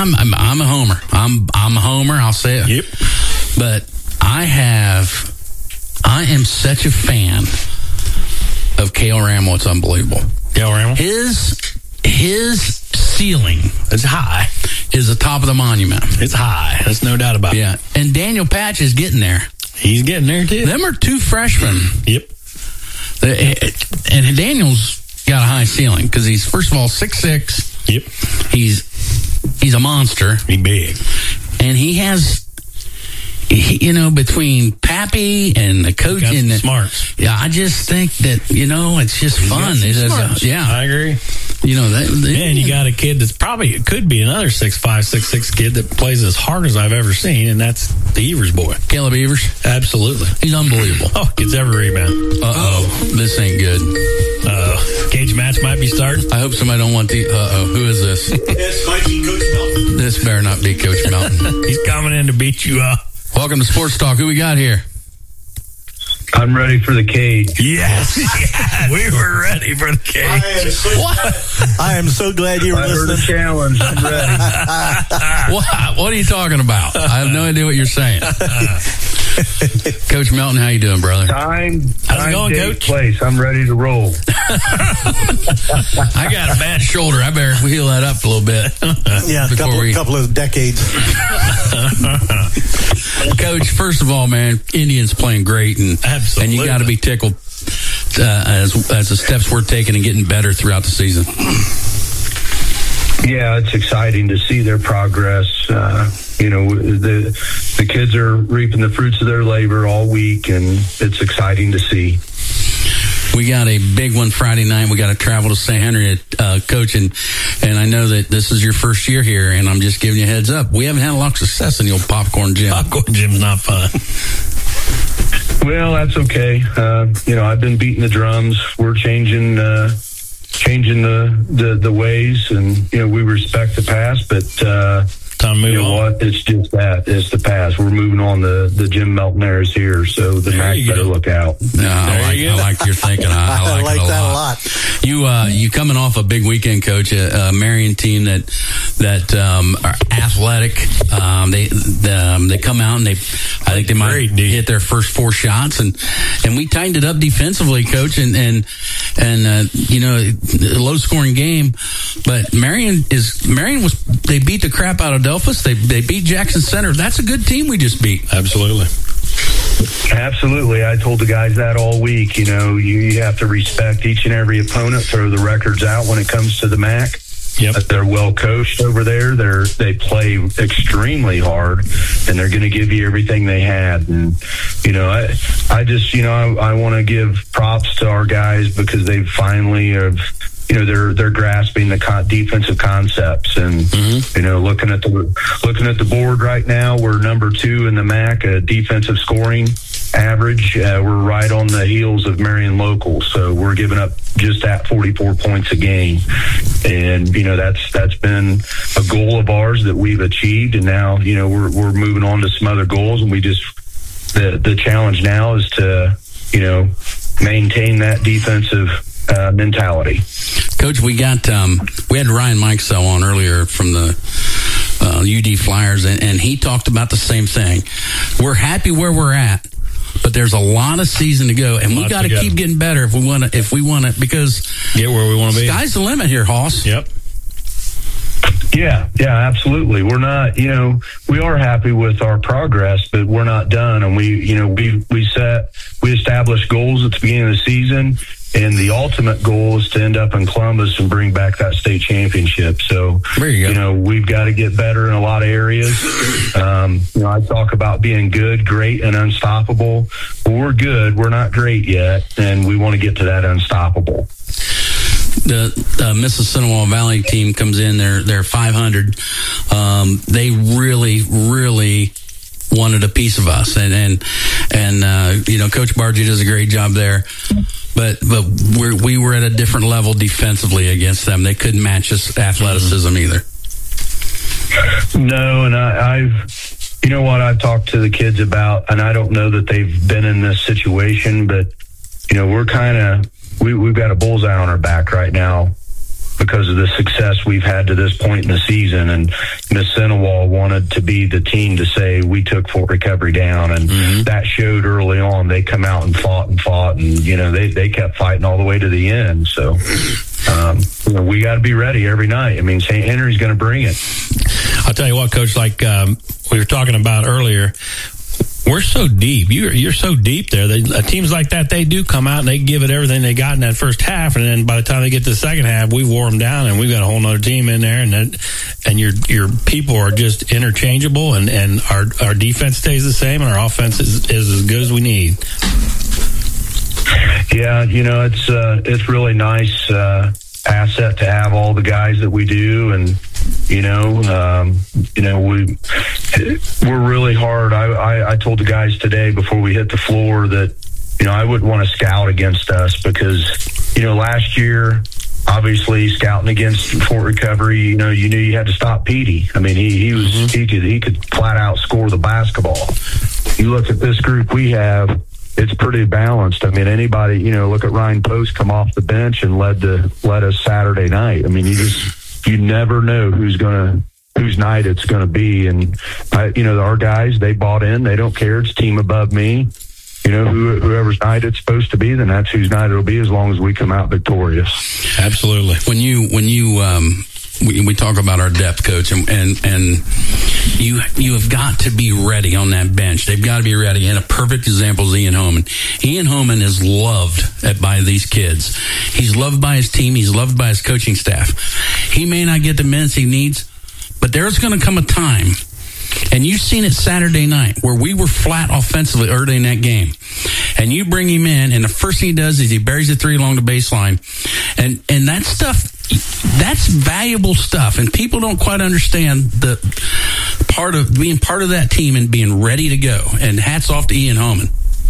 I'm, I'm I'm a homer. I'm I'm a homer. I'll say it. Yep. But I have, I am such a fan of Cale Ramel. It's unbelievable. Cale Ramel. His his ceiling is high. Is the top of the monument. It's high. There's no doubt about yeah. it. Yeah. And Daniel Patch is getting there. He's getting there too. Them are two freshmen. Yep. And Daniel's got a high ceiling because he's first of all six six. Yep. He's he's a monster. He's big. And he has, he, you know, between Pappy and the coach and the smarts. Yeah, I just think that, you know, it's just He's fun. got It some is, uh, smarts. yeah. I agree. You know, that, that, and you got a kid that's probably, it could be another six five, six six kid that plays as hard as I've ever seen, and that's the Evers boy. Caleb Evers? Absolutely. He's unbelievable. Oh, gets every rebound. Uh-oh. This ain't good. Uh-oh. Cage match might be starting. I hope somebody don't want the, uh-oh. Who is this? It's might be Coach Melton. This better not be Coach Melton. He's coming in to beat you up. Welcome to Sports Talk. Who we got here? I'm ready for the cage. Yes, yes. We were ready for the cage. I am so, What? I am so glad you were I heard listening. the challenge. I'm ready. What? What are you talking about? I have no idea what you're saying. Coach Melton, how you doing, brother? Time, How's it time, going, date, Coach? place. I'm ready to roll. I got a bad shoulder. I better heal that up a little bit. Yeah, a before couple, we... couple of decades. Coach, first of all, man, Indians playing great, and Absolutely. and you got to be tickled uh, as as the steps we're taking and getting better throughout the season. Yeah, it's exciting to see their progress. Uh, you know, the the kids are reaping the fruits of their labor all week, and it's exciting to see. We got a big one Friday night. We got to travel to Saint Henry, uh, Coach, and, and I know that this is your first year here, and I'm just giving you a heads up. We haven't had a lot of success in the old popcorn gym. Popcorn gym's not fun. Well, that's okay. Uh, you know, I've been beating the drums. We're changing, uh, changing the, the, the ways, and, you know, we respect the past, but, uh, Time to move you know on. what? It's just that. It's the past. We're moving on. The, the Jim Melton era is here, so the There Mac you better go. look out. No, I like, I like your thinking. I, I like, I like it a that lot. a lot. You uh, you coming off a big weekend, Coach? A, a Marion team that that um, are athletic. Um, they they, um, they come out and they I think they might Great, dude. hit their first four shots, and and we tightened it up defensively, Coach. And and and uh, you know, low scoring game, but Marion is Marion was they beat the crap out of Delphus. They they beat Jackson Center. That's a good team we just beat. Absolutely. Absolutely. I told the guys that all week. You know, you, you have to respect each and every opponent, throw the records out when it comes to the M A C. Yep. Uh, They're well coached over there. They're they play extremely hard, and they're going to give you everything they had. And you know, I I just you know I, I want to give props to our guys because they finally have. You know, they're they're grasping the con- defensive concepts, and Mm-hmm. you know, looking at the looking at the board right now, we're number two in the M A C, uh, defensive scoring average. Uh, we're right on the heels of Marion Local, so we're giving up just at forty-four points a game, and you know that's that's been a goal of ours that we've achieved, and now you know we're we're moving on to some other goals, and we just the the challenge now is to you know maintain that defensive uh, mentality. Coach, we got um, we had Ryan Mikesell on earlier from the uh, U D Flyers, and, and he talked about the same thing. We're happy where we're at, but there's a lot of season to go, and we got to keep getting better if we want to. If we want to, because get where we want to be. Sky's the limit here, Hoss. Yep. Yeah, yeah, absolutely. We're not, you know, we are happy with our progress, but we're not done. And we, you know, we we set, we established goals at the beginning of the season. And the ultimate goal is to end up in Columbus and bring back that state championship. So, there you, go. you know, we've got to get better in a lot of areas. Um, you know, I talk about being good, great, and unstoppable. Well, we're good. We're not great yet. And we want to get to that unstoppable. The uh, Mississinawa Valley team comes in. They're they're five hundred. Um, they really, really wanted a piece of us, and and and uh, you know, Coach Bargy does a great job there. But but we're, we were at a different level defensively against them. They couldn't match us athleticism either. No, and I, I've, you know what, I've talked to the kids about, and I don't know that they've been in this situation, but, you know, we're kind of, we, we've got a bullseye on our back right now. because of the success we've had to this point in the season. And Miss Cinewall wanted to be the team to say we took Fort Recovery down, and mm-hmm. that showed early on. They come out and fought and fought, and you know they they kept fighting all the way to the end. So um, you know, we got to be ready every night. I mean, Saint Henry's going to bring it. I'll tell you what, Coach. Like um, we were talking about earlier. We're so deep. You're you're so deep there. They, uh, teams like that, they do come out and they give it everything they got in that first half, and then by the time they get to the second half, we wore them down, and we've got a whole other team in there, and that, and your your people are just interchangeable, and, and our our defense stays the same, and our offense is, is as good as we need. Yeah, you know, it's uh, it's really nice uh, asset to have all the guys that we do, and. You know, um, you know, we, we're really hard. I, I, I told the guys today before we hit the floor that, you know, I wouldn't want to scout against us because, you know, last year, obviously scouting against Fort Recovery, you know, you knew you had to stop Petey. I mean, he, he was, mm-hmm. he could, he could flat out score the basketball. You look at this group we have, it's pretty balanced. I mean, anybody, you know, look at Ryan Post come off the bench and led the, led us Saturday night. I mean, you just, you never know who's going to, whose night it's going to be. And, I, you know, our guys, they bought in. They don't care. It's team above me. You know, who, whoever's night it's supposed to be, then that's whose night it'll be as long as we come out victorious. Absolutely. When you, when you, um, we, we talk about our depth, Coach, and, and, and you, you have got to be ready on that bench. They've got to be ready. And a perfect example is Ian Homan. Ian Homan is loved at, by these kids. He's loved by his team. He's loved by his coaching staff. He may not get the minutes he needs, but there's going to come a time, and you've seen it Saturday night, where we were flat offensively early in that game. And you bring him in, and the first thing he does is he buries the three along the baseline. And and that stuff, that's valuable stuff. And people don't quite understand the part of being part of that team and being ready to go. And hats off to Ian Homan.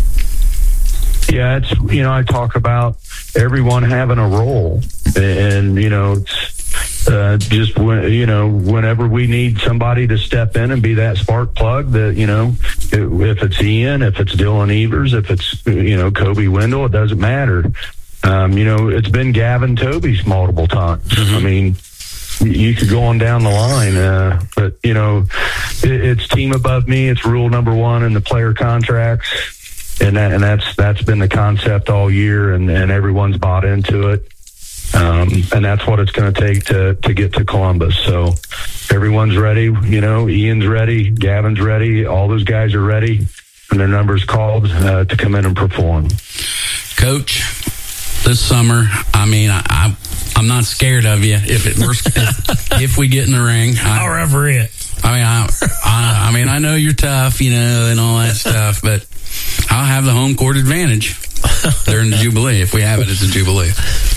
Yeah, it's, you know, I talk about everyone having a role. And, you know, it's uh, just, when, you know, whenever we need somebody to step in and be that spark plug, that, you know, if it's Ian, if it's Dylan Evers, if it's, you know, Kobe Wendell, it doesn't matter. Um, you know, it's been Gavin Toby's multiple times. Mm-hmm. I mean, you could go on down the line, uh, but, you know, it, it's team above me. It's rule number one in the player contracts. And that, and that's, that's been the concept all year, and, and everyone's bought into it. Um, and that's what it's going to take to, to get to Columbus. So everyone's ready, you know, Ian's ready, Gavin's ready, all those guys are ready, and their number's called, uh, to come in and perform. Coach, this summer, I mean, I, I I'm not scared of you if it works, if, if we get in the ring. I, I'll referee it. I mean, I, I, I mean, I know you're tough, you know, and all that stuff, but I'll have the home court advantage during the Jubilee. If we have it at the Jubilee.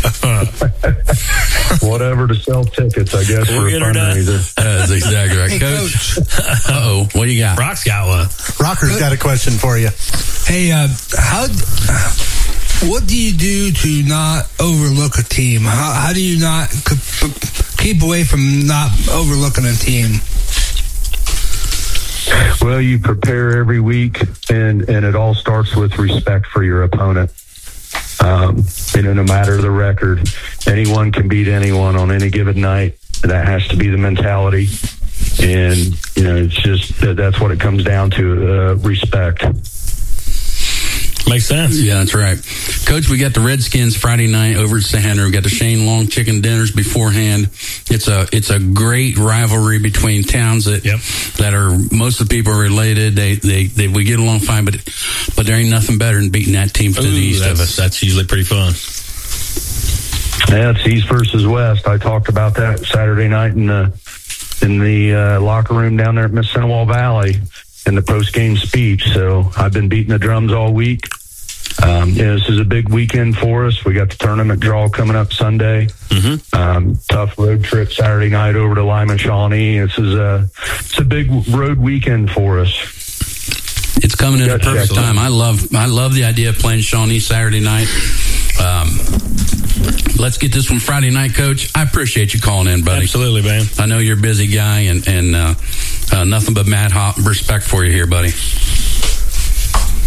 Whatever to sell tickets, I guess, we'll for a fundraiser. That's exactly right. Hey, Coach. Uh-oh. What do you got? Rock's got one. Rocker's got a question for you. Hey, uh, how... what do you do to not overlook a team? How, how do you not keep away from not overlooking a team? Well, you prepare every week, and, and it all starts with respect for your opponent. Um, you know, no matter the record, anyone can beat anyone on any given night. That has to be the mentality. And, you know, it's just, that's what it comes down to, uh, respect. Makes sense. Yeah, that's right. Coach, we got the Redskins Friday night over at Saint Henry. We got the Shane Long chicken dinners beforehand. It's a it's a great rivalry between towns that yep. that are, most of the people are related. They, they they we get along fine, but but there ain't nothing better than beating that team to Ooh, the east of us. That's usually pretty fun. Yeah, it's East versus West. I talked about that Saturday night in the in the uh, locker room down there at Miss Cinewall Valley in the post-game speech. So I've been beating the drums all week. Um, you know, this is a big weekend for us. We got the tournament draw coming up Sunday. Mm-hmm. Um, tough road trip Saturday night over to Lima Shawnee. This is a, it's a big road weekend for us. It's coming in a perfect time. I love, I love the idea of playing Shawnee Saturday night. Um, let's get this one Friday night, Coach. I appreciate you calling in, buddy. Absolutely, man. I know you're a busy guy, and, and uh, uh, nothing but mad hot respect for you here, buddy.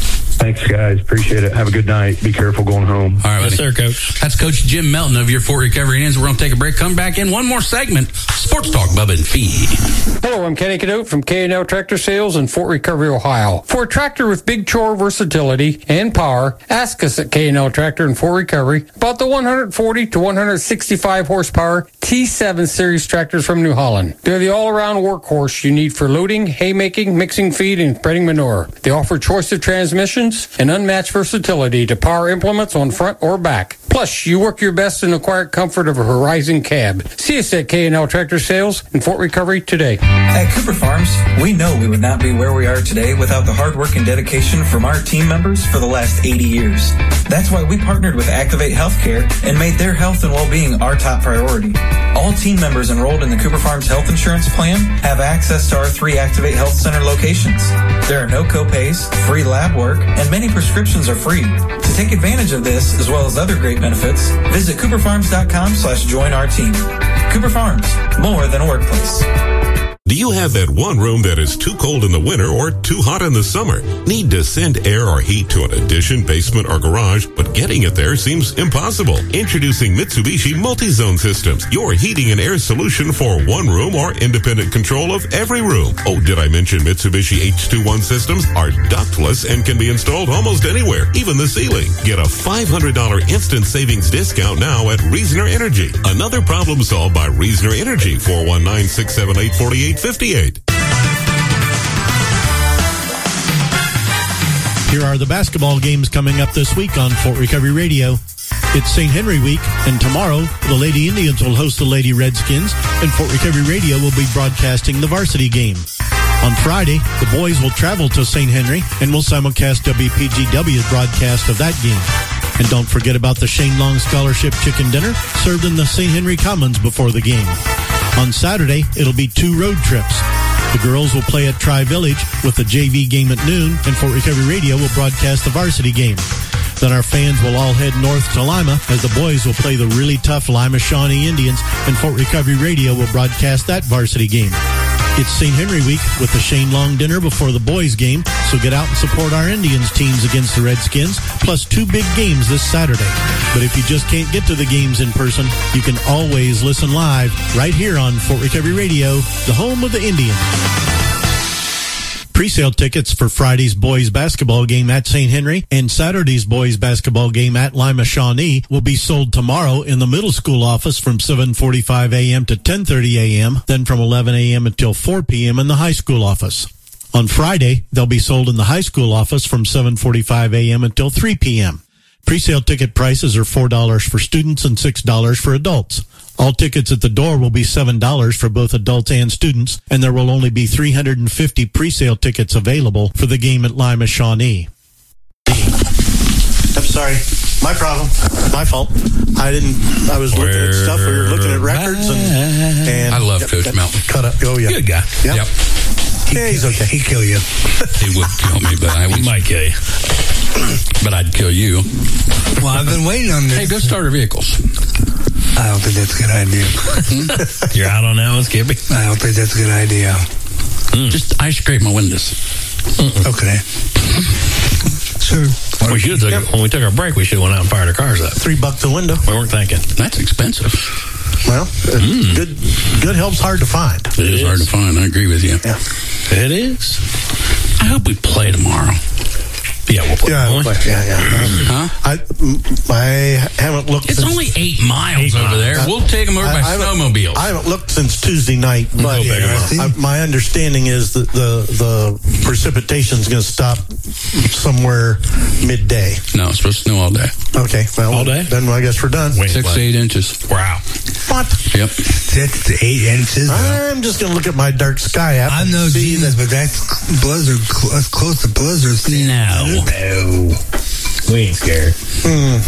Thanks, guys. Appreciate it. Have a good night. Be careful going home. All right, Yes, buddy. sir, Coach. That's Coach Jim Melton of your Fort Recovery Indians. We're going to take a break. Come back in one more segment. Sports Talk, Bubba and Fee. Hello, I'm Kenny Cadote from K and L Tractor Sales in Fort Recovery, Ohio. For a tractor with big chore versatility and power, ask us at K and L Tractor in Fort Recovery about the one forty to one sixty-five horsepower T seven series tractors from New Holland. They're the all-around workhorse you need for loading, haymaking, mixing feed, and spreading manure. They offer choice of transmissions and unmatched versatility to power implements on front or back. Plus, you work your best in the quiet comfort of a Horizon cab. See us at K and L Tractor Sales in Fort Recovery today. At Cooper Farms, we know we would not be where we are today without the hard work and dedication from our team members for the last eighty years. That's why we partnered with Activate Healthcare and made their health and well-being our top priority. All team members enrolled in the Cooper Farms Health Insurance Plan have access to our three Activate Health Center locations. There are no copays, free lab work, and many prescriptions are free. To take advantage of this, as well as other great benefits, visit cooper farms dot com slash join our team. Cooper Farms, more than a workplace. Do you have that one room that is too cold in the winter or too hot in the summer? Need to send air or heat to an addition, basement, or garage, but getting it there seems impossible? Introducing Mitsubishi Multi-Zone Systems, your heating and air solution for one room or independent control of every room. Oh, did I mention Mitsubishi H twenty-one systems are ductless and can be installed almost anywhere, even the ceiling. Get a five hundred dollars instant savings discount now at Reasoner Energy. Another problem solved by Reasoner Energy. four one nine, six seven eight, four eight fifty-eight. Here are the basketball games coming up this week on Fort Recovery Radio. It's Saint Henry week, and tomorrow the Lady Indians will host the Lady Redskins, and Fort Recovery Radio will be broadcasting the varsity game. On Friday, the boys will travel to Saint Henry and will simulcast W P G W's broadcast of that game. And don't forget about the Shane Long Scholarship Chicken Dinner served in the Saint Henry Commons before the game. On Saturday, it'll be two road trips. The girls will play at Tri-Village with the J V game at noon, and Fort Recovery Radio will broadcast the varsity game. Then our fans will all head north to Lima as the boys will play the really tough Lima Shawnee Indians, and Fort Recovery Radio will broadcast that varsity game. It's Saint Henry week with the Shane Long dinner before the boys game, so get out and support our Indians teams against the Redskins, plus two big games this Saturday. But if you just can't get to the games in person, you can always listen live right here on Fort Recovery Radio, the home of the Indians. Pre-sale tickets for Friday's boys basketball game at Saint Henry and Saturday's boys basketball game at Lima Shawnee will be sold tomorrow in the middle school office from seven forty-five a.m. to ten thirty a.m., then from eleven a.m. until four p.m. in the high school office. On Friday, they'll be sold in the high school office from seven forty-five a.m. until three p.m. Pre-sale ticket prices are four dollars for students and six dollars for adults. All tickets at the door will be seven dollars for both adults and students, and there will only be three hundred fifty pre-sale tickets available for the game at Lima Shawnee. I'm sorry. My problem. My fault. I didn't, I was looking at stuff. We were looking at records and, and I love yep, Coach yep, Melton. Cut up. Oh, yeah. Good guy. Yep. Yep. Yeah, he's okay. He'd kill you. He would kill me, but I would. He might kill you. But I'd kill you. Well, I've been waiting on this. Hey, go start our vehicles. I don't think that's a good idea. You're out on that one, Skippy? I don't think that's a good idea. Mm. Just I scrape my windows. Mm-mm. Okay. Sure. We should have took, when we took our break, we should have went out and fired our cars up. Three bucks a window. We weren't thinking. That's expensive. Well, mm. good good help's hard to find. It, it is, is hard to find. I agree with you. Yeah. It is. I hope we play tomorrow. Yeah, we'll play. Yeah, we'll play. yeah, yeah. Huh? I, I haven't looked. It's since, only eight miles eight over miles. there. I, we'll take them over I, by I snowmobiles. I haven't looked since Tuesday night, but yeah, I, my understanding is that the the precipitation is going to stop somewhere midday. No, it's supposed to snow all day. Okay, well, all day. Then I guess we're done. Wait, Six to eight inches. Wow. What? Yep. Six to eight inches. I'm just going to look at my dark sky app. I know Jesus, but that's blizzard. That's close to blizzards. No. No. We ain't scared. Hmm.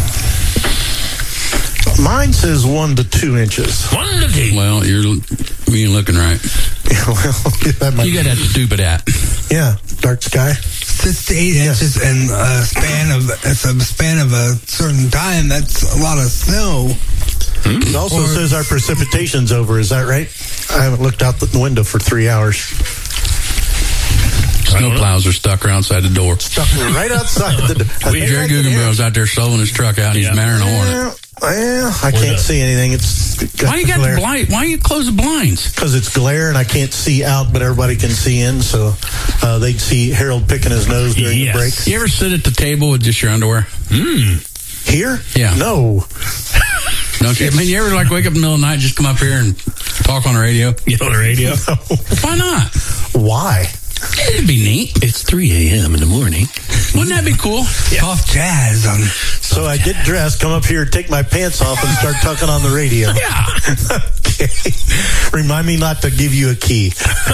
Mine says one to two inches. One to two. Well, you're you ain't looking right. Yeah, well, that might you got that stupid app. Yeah, dark sky. Six to eight yeah. inches in a span of it's a span of a certain time. That's a lot of snow. Hmm? It also or, says our precipitation's over. Is that right? I haven't looked out the window for three hours. Snowplows are stuck right outside the door. Stuck right outside the door. Jerry Guggenboro's out there slowing his truck out. He's Yeah. marrying a hornet. Well, I can't see anything. It's Why you got the blind? Why you close the blinds? Because it's glare and I can't see out, but everybody can see in. So uh, they'd see Harold picking his nose during the break. You ever sit at the table with just your underwear? Mm. Here? Yeah. No. Don't you? I mean, you ever like wake up in the middle of the night, just come up here and talk on the radio? Get on the radio? No. Why not? Why? It'd be neat. It's three a.m. in the morning. Wouldn't that be cool? Soft jazz on. So I get dressed, come up here, take my pants off, and start talking on the radio. Yeah. Okay. Remind me not to give you a key.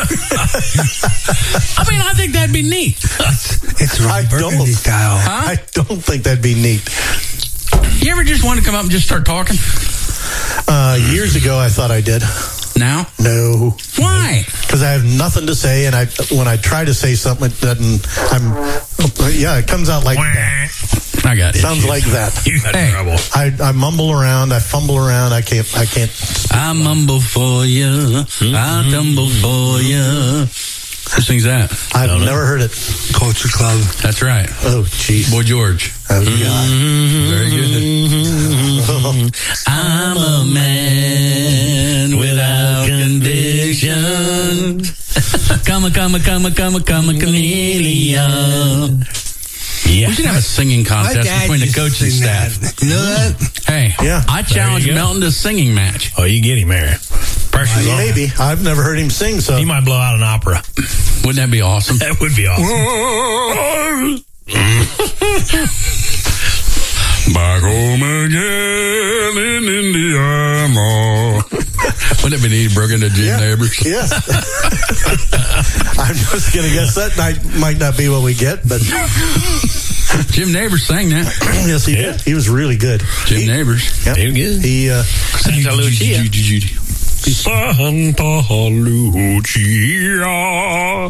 I mean, I think that'd be neat. It's I don't. style. Huh? I don't think that'd be neat. You ever just want to come up and just start talking? Uh, years ago, I thought I did. Now? No. Why? Because I have nothing to say, and I when I try to say something, it doesn't. I'm. Yeah, it comes out like that. I got it. Sounds like that. You got Hey. trouble. I, I mumble around. I fumble around. I can't. I can't. I mumble for you. I tumble for you. Who sings that? I've never heard it. Culture Club. That's right. Oh, jeez. Boy George. Oh, God. Very good. I'm a man without conditions. Come a, come a, come a, come a, come a chameleon. Yeah. We should have a singing My contest dad between the used to coaching sing staff. that. You know that? Hey, Yeah. I challenge There you go. Melton to a singing match. Oh, you get him, Aaron. Pressure's on. Maybe. I've never heard him sing, so. He might blow out an opera. Wouldn't that be awesome? That would be awesome. Back home again in Indiana. Wouldn't it be neat, broke into Jim Yeah. Neighbors? Yeah. I'm just going to guess that night might not be what we get, but Jim Neighbors sang that. yes, he Yeah. did. He was really good. Jim He- Neighbors. Yep. He was good. He, uh, Santa Lucia. Santa Lucia.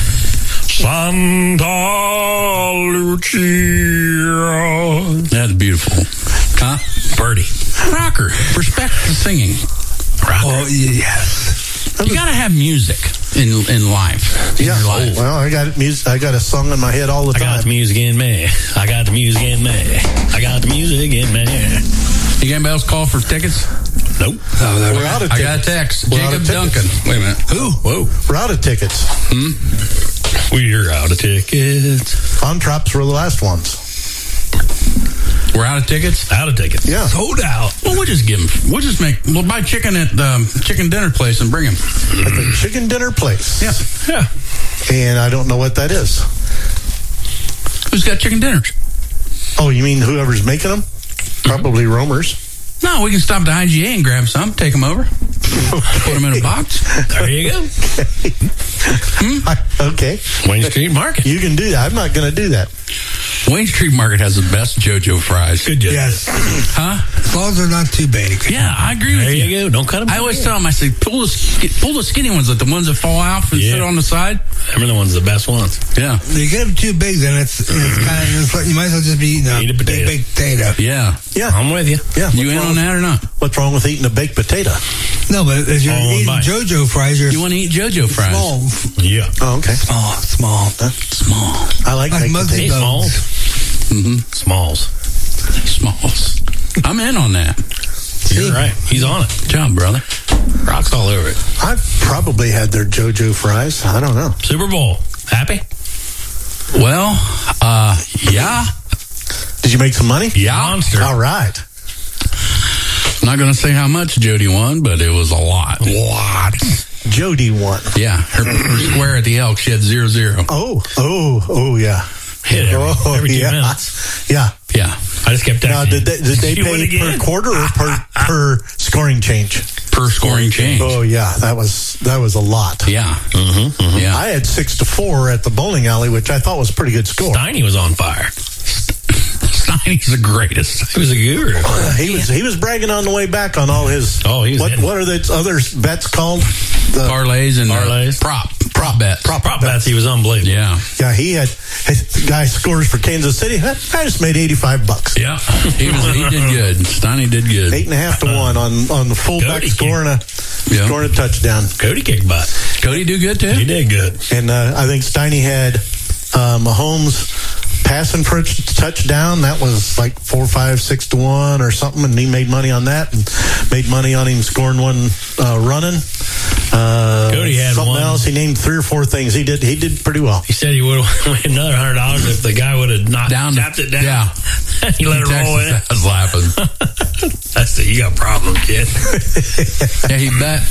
Santa Lucia. That's beautiful. Huh? Birdie. Rocker. Respect the singing. Rocker. Oh, yes. You gotta have music in in life. In yeah. your life. Well, I got it. Music. I got a song in my head all the I got time. the music in me. I got the music in me. I got the music in me. You got anybody else call for tickets? Nope. Oh, that We're out of I tickets. got a text. We're out Jacob of tickets. Duncan. Wait a minute. Who? Whoa. We're out of tickets. We're out of tickets. On Trops were the last ones. We're out of tickets? Out of tickets. Yeah. Sold out. Well, we'll just give them. We'll just make. We'll buy chicken at the um, chicken dinner place and bring them. At the chicken dinner place. Yeah. Yeah. And I don't know what that is. Who's got chicken dinners? Oh, you mean whoever's making them? Probably Romer's. No, we can stop to I G A and grab some. Take them over. Put them in a box. There you go. I- okay. Wayne Street Market. You can do that. I'm not going to do that. Wayne Street Market has the best JoJo fries. Good job. Yes. Huh? As long as they're not too big. Yeah, I agree There with you. you go. Don't cut them. I always tell them, I say, pull the sk- pull the skinny ones, like the ones that fall out and Yeah. sit on the side. Remember the ones, the best ones. Yeah. They get them too big, then it's, it's kind of, it's like, you might as well just be eating a, Eat a big, potato. big potato. Yeah. Yeah. I'm with you. Yeah. You what's in wrong- on that or not? What's wrong with eating a baked potato? No, but if you're All in eating bite. JoJo fries, you're You want to eat JoJo fries? small, Yeah. Oh, okay. small, small. Small. I like, Like baked mostly potatoes. Smalls. Mm-hmm. Smalls. Smalls. I'm in on that. You're right. He's on it. Good job, brother. Rocks all over it. I've probably had their JoJo fries. I don't know. Super Bowl. Happy? Well, uh, yeah. Did you make some money? Yeah. Monster. All right. I'm not going to say how much Jody won, but it was a lot. What? Jody won. Yeah. Her, her square at the Elk, she had zero zero. Oh, oh, oh, yeah. Hit every, oh, every two yeah. minutes. Yeah. Yeah. I just kept Now, texting. did they, did they She won pay again? per quarter or per, per scoring change? Per scoring change. Oh, yeah. That was that was a lot. Yeah. Mm-hmm, mm-hmm. Yeah. I had six to four at the bowling alley, which I thought was a pretty good score. Steiny was on fire. Steiny's the greatest. He was a guru. He was he was bragging on the way back on all his. Oh, he was what hitting. what are the other bets called? The Parlays and uh, Parlays. prop. prop bets. Prop, Prop bets, he was unbelievable. Yeah. Yeah, he had the guy scores for Kansas City. I just made eighty-five bucks. Yeah, he, was, he did good. Steiny did good. Eight and a half to one on on the fullback Cody scoring a Yeah. scoring a touchdown. Cody kicked butt. Cody do good too. He did good. And uh, I think Steiny had uh, Mahomes passing for a t- touchdown. That was like four, five, six to one or something, and he made money on that, and made money on him scoring one uh, running. Uh, Cody had something one. else. He named three or four things. He did. He did pretty well. He said he would have made another hundred dollars if the guy would have not Down- tapped it down. yeah. he let it roll in. I was laughing. That's it. You got a problem, kid. Yeah, he bet.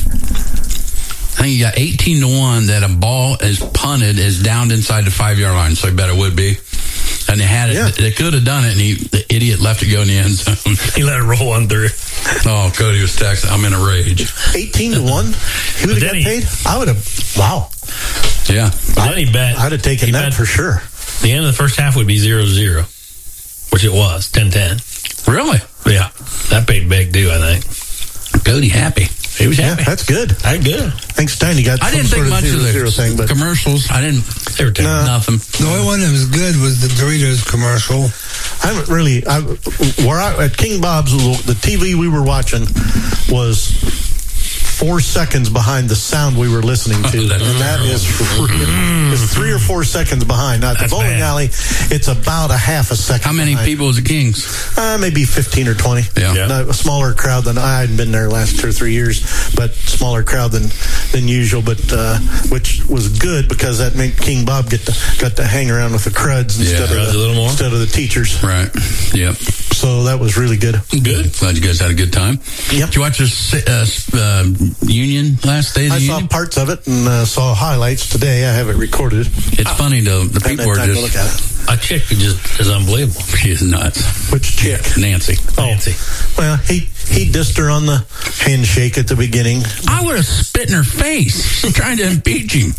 I think he got eighteen to one that a ball is punted is downed inside the five yard line. So I bet it would be. And they had it. Yeah. They could have done it, and he, the idiot left it go in the end zone. He let it roll on through. Oh, Cody was texting. I'm in a rage. Eighteen to one. He would have But got then he- paid. I would have. Wow. Yeah. But then he bet. I'd have taken he that bet for sure. The end of the first half would be zero zero, which it was, ten ten. Really? Yeah. That paid big, too, I think. Cody happy. He was Yeah, happy. that's good. I good. I think Steiny got I some didn't sort think of much zero, of the zero thing, but commercials. I didn't. They were taking No. Nothing. The only one that was good was the Doritos commercial. I haven't really. I, where I, at King Bob's, the T V we were watching was four seconds behind the sound we were listening to, and that is is three or four seconds behind. Now, at the That's bowling bad. alley, it's about a half a second. How many behind. people was the Kings? Uh, maybe fifteen or twenty. Yeah. Yeah. Not a smaller crowd than I hadn't been there the last two or three years, but smaller crowd than than usual. But uh, which was good because that made King Bob get to, got to hang around with the cruds instead Crowds of a little the, more. instead of the teachers. Right. Yep. So that was really good. Good. Glad you guys had a good time. Yep. Did you watch this uh, uh, Union last day of the I saw Union? parts of it and uh, saw highlights today. I have it recorded. It's funny though. The I haven't people had are time to look just. at it. A chick who just is unbelievable. She is nuts. Which chick? Nancy. Nancy. Well, he he dissed her on the handshake at the beginning. I would have spit in her face trying to impeach him.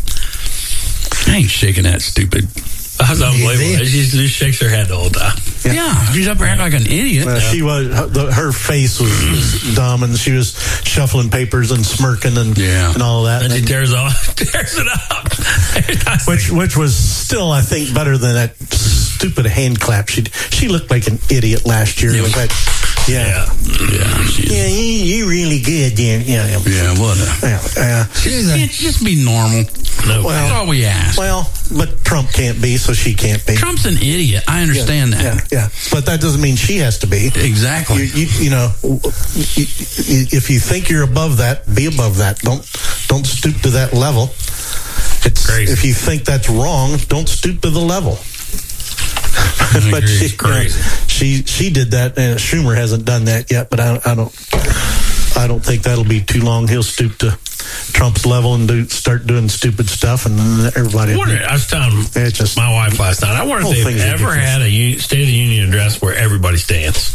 I ain't shaking that stupid. That was unbelievable. She just shakes her head the whole time. Yeah, yeah she's up there acting like an idiot. Well, she was her, the, her face was, was dumb, and she was shuffling papers and smirking and yeah. and all that. And and she tears off, tears it up. which which was still, I think, better than that stupid hand clap. She she looked like an idiot last year. Yeah. With that, yeah, yeah, she's, yeah. You, you really good, Dan. Yeah, yeah. yeah. What? A, yeah, yeah. Just, can't just be normal. No, well, that's all we ask. Well, but Trump can't be, so she can't be. Trump's an idiot. I understand yeah, that. Yeah, yeah, but that doesn't mean she has to be. Exactly. You, you, you know, if you think you're above that, be above that. Don't don't stoop to that level. It's crazy. If you think that's wrong, don't stoop to the level. But she, it's crazy. You know, she she did that, and Schumer hasn't done that yet. But I, I don't I don't think that'll be too long. He'll stoop to Trump's level and do, start doing stupid stuff, and then everybody. I, wonder, I was telling it's just, my wife last night. I wonder whole if they've thing's ever ridiculous. had a un- State of the Union address where everybody stands.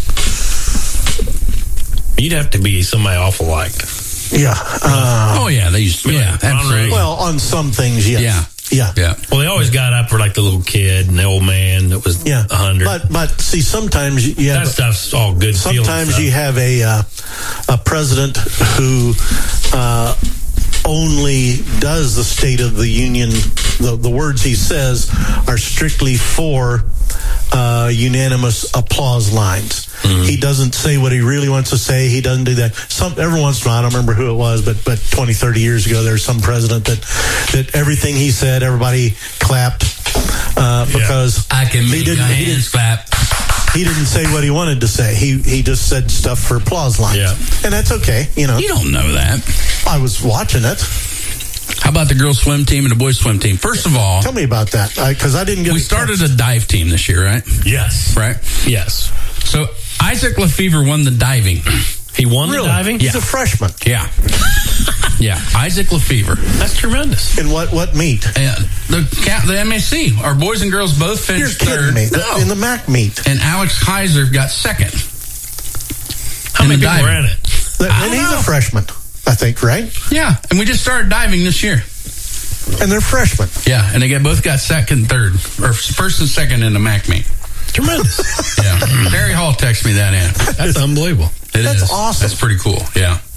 You'd have to be somebody awful liked. Yeah. Uh, oh yeah, they used to. Yeah, absolutely. Well, on some things, yes. Yeah. Yeah. Yeah. Well, they always got up for like the little kid and the old man that was Yeah. a hundred. But but see, sometimes you that have stuff's all good. feeling sometimes stuff. you have a uh, a president who uh, only does the State of the Union. The, the words he says are strictly for uh, unanimous applause lines. Mm-hmm. He doesn't say what he really wants to say. He doesn't do that. Some every once in a while, I don't remember who it was, but but twenty, thirty years ago, there was some president that that everything he said, everybody clapped uh, because I can he make didn't, my he didn't hands clap. he didn't say what he wanted to say. He he just said stuff for applause lines. Yeah. And that's okay, you know. You don't know that. I was watching it. How about the girls swim team and the boys swim team? First of all, Tell me about that, because I, I didn't get we a started text. a dive team this year, right? Yes. Right? Yes. So Isaac Lefevre won the diving. He won Really? the diving? He's Yeah. a freshman. Yeah. Yeah. Isaac Lefevre. That's tremendous. In what, what meet? And the ca- the M A C, our boys and girls both You're finished kidding third. me. No. In the M A C meet. And Alex Heiser got second. How in many the people were diving. in it? The- I and don't he's know. a freshman, I think, right? Yeah. And we just started diving this year. And they're freshmen. Yeah. And they got, both got second and third, or first and second in the M A C meet. Tremendous. Yeah. Barry Hall texted me that in. That's unbelievable. It That's is. awesome. That's pretty cool. Yeah.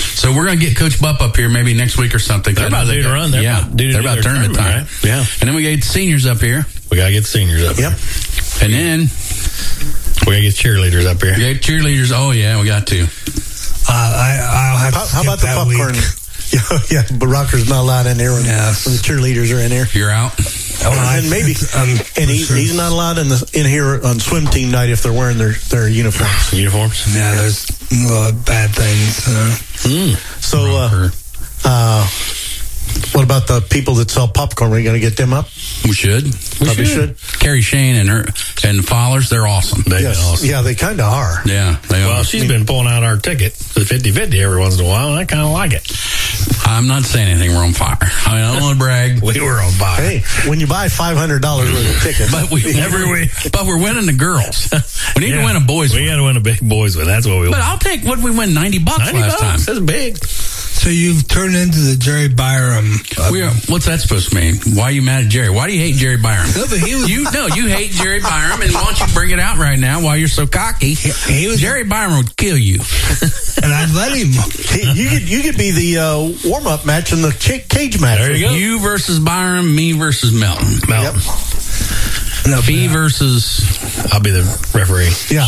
So we're going to get Coach Bupp up here maybe next week or something. They're about due to run. They're yeah, about due to they're do about their tournament time. tournament, right? Yeah. And then we got the seniors up here. We got to get the seniors up. Yep. And then we got to get cheerleaders up here. We got cheerleaders. Oh, yeah, we got to. Uh, I, I'll have How, to how skip about the that popcorn? week. Yeah, yeah, but Rocker's not allowed in there when, Yeah. when the cheerleaders are in there. You're out. Oh, and maybe, um, and he, he's not allowed in the in here on swim team night if they're wearing their their uniforms. Uniforms. Yeah, there's uh, bad things. Uh, Mm. So, uh, uh, what about the people that sell popcorn? Are we going to get them up? We should. We Probably should. Carrie Shane and her and Fowlers, they're awesome. They've Yes. been awesome. Yeah, they kind of are. Yeah, they Well, are. she's been pulling out our ticket, the fifty-fifty, every once in a while, and I kind of like it. I'm not saying anything. We're on fire. I mean, I don't want to brag. We were on fire. Hey, when you buy five hundred dollars worth of tickets, But we Every week. But we're winning the girls. We need Yeah. to win a boys. We got to win a big boys one. That's what we But want. I'll take what we win ninety bucks ninety last bucks. time. That's big. so you've turned into the Jerry Byram. Uh, We are, what's that supposed to mean? Why are you mad at Jerry? Why do you hate Jerry Byram? No, but he was- you no, you hate Jerry Byram, and why don't you bring it out right now while you're so cocky? he was- Jerry Byram would kill you. and I'd let him. Hey, you could you could be the uh, warm up match in the ch- cage match. There you go. You versus Byram, me versus Melton. Melton. No, Fee but, uh, versus I'll be the referee. Yeah,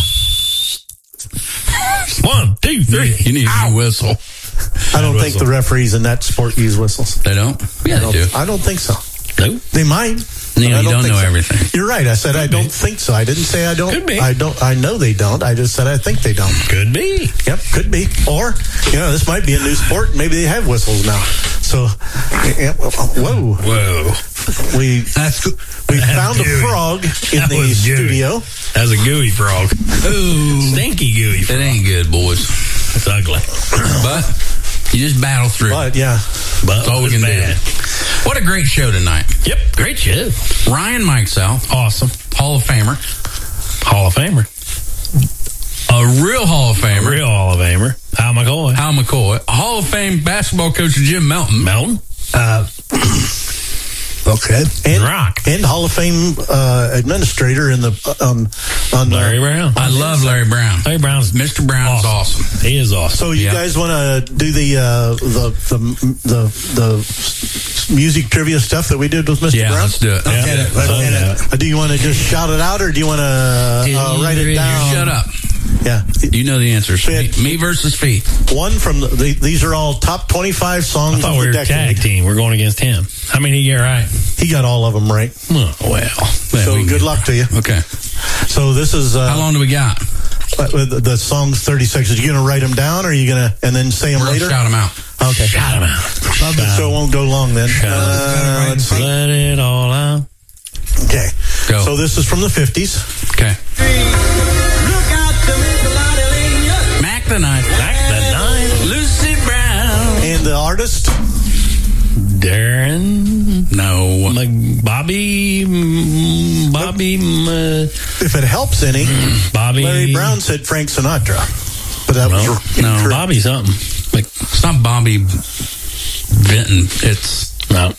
One, two, three. you need a whistle. I don't think the referees in that sport use whistles. They don't. Yeah, I they don't, do. I don't think so. Nope. They might. You know, I you don't think know so. everything. You're right. I said I don't think so. I didn't say I don't. Could be. I don't. I know they don't. I just said I think they don't. Could be. Yep, could be. Or, you know, this might be a new sport. Maybe they have whistles now. So, yeah, whoa. Whoa. We That's good. we That's found gooey. a frog in That the was gooey. studio. That's a gooey frog. Ooh. Stinky gooey It frog. ain't good, boys. It's ugly. But you just battle through. But, yeah. But That's all we it's can bad. do. What a great show tonight. Yep. Great show. Ryan Mikesell, Awesome. Hall of Famer. Hall of Famer. A real Hall of Famer. Real Hall of Famer. Al McCoy. Al McCoy. Hall of Fame basketball coach Jim Melton. Melton. Uh, okay. And, Rock. and Hall of Fame uh, administrator in the um, on the, Larry Brown. I love Larry Brown. Larry Brown's Mister Brown is awesome. He is awesome. So you Yeah. guys want to do the, uh, the the the the music trivia stuff that we did with Mister Yeah, Brown? let's do it. Let's get it. Let's Oh, get yeah. it. Uh, do you want to just shout it out, or do you want to uh, write it down? Shut up. Yeah, You know the answers. Me, Fit. me versus Fee. one from the, the, these are all top twenty-five songs I thought of we the were a decade. tag team. We're going against him. How many did he get right? He got all of them right. Oh, well. So we- good luck to you. Okay. So this is uh, How long do we got? uh, the, the song's thirty seconds. You gonna write them down, or are you gonna and then say them We're gonna later? shout them out. Okay, Shout him out. so it won't go long then. Uh, let's see. Let it all out. Okay, Go. so this is from the fifties. Okay. Mac the Knife. Back the nine. Lucy Brown. And the artist? Darren. No. Like Bobby. mm, Bobby. mm, Uh, If it helps any, Bobby. Larry Brown said Frank Sinatra. But that was No, no incorrect. Bobby something. Like, it's not Bobby Vinton. It's No.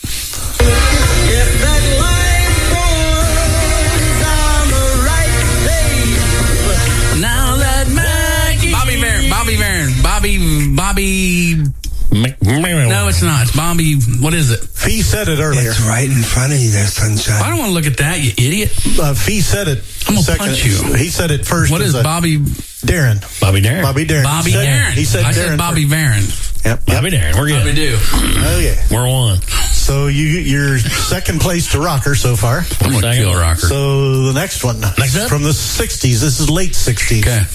now that Maggie. Bobby Varon. Bobby Varon. Bobby. Bobby. No, it's not. It's Bobby. What is it? Fee said it earlier. It's right in front of you there, sunshine. I don't want to look at that, you idiot. Uh, Fee said it. I'm gonna second. punch you. He said it first. What as is a- Bobby? Darren. Bobby Darren. Bobby Darren. Bobby He said- Darren. He said I Darren said Bobby first. Varon. Yep. Bobby yep. Darren. We're How we good. do? Oh yeah. We're one. So you you're second place to Rocker so far. I'm gonna Second. kill Rocker. So the next one. Next up. From the sixties. This is late sixties. Okay.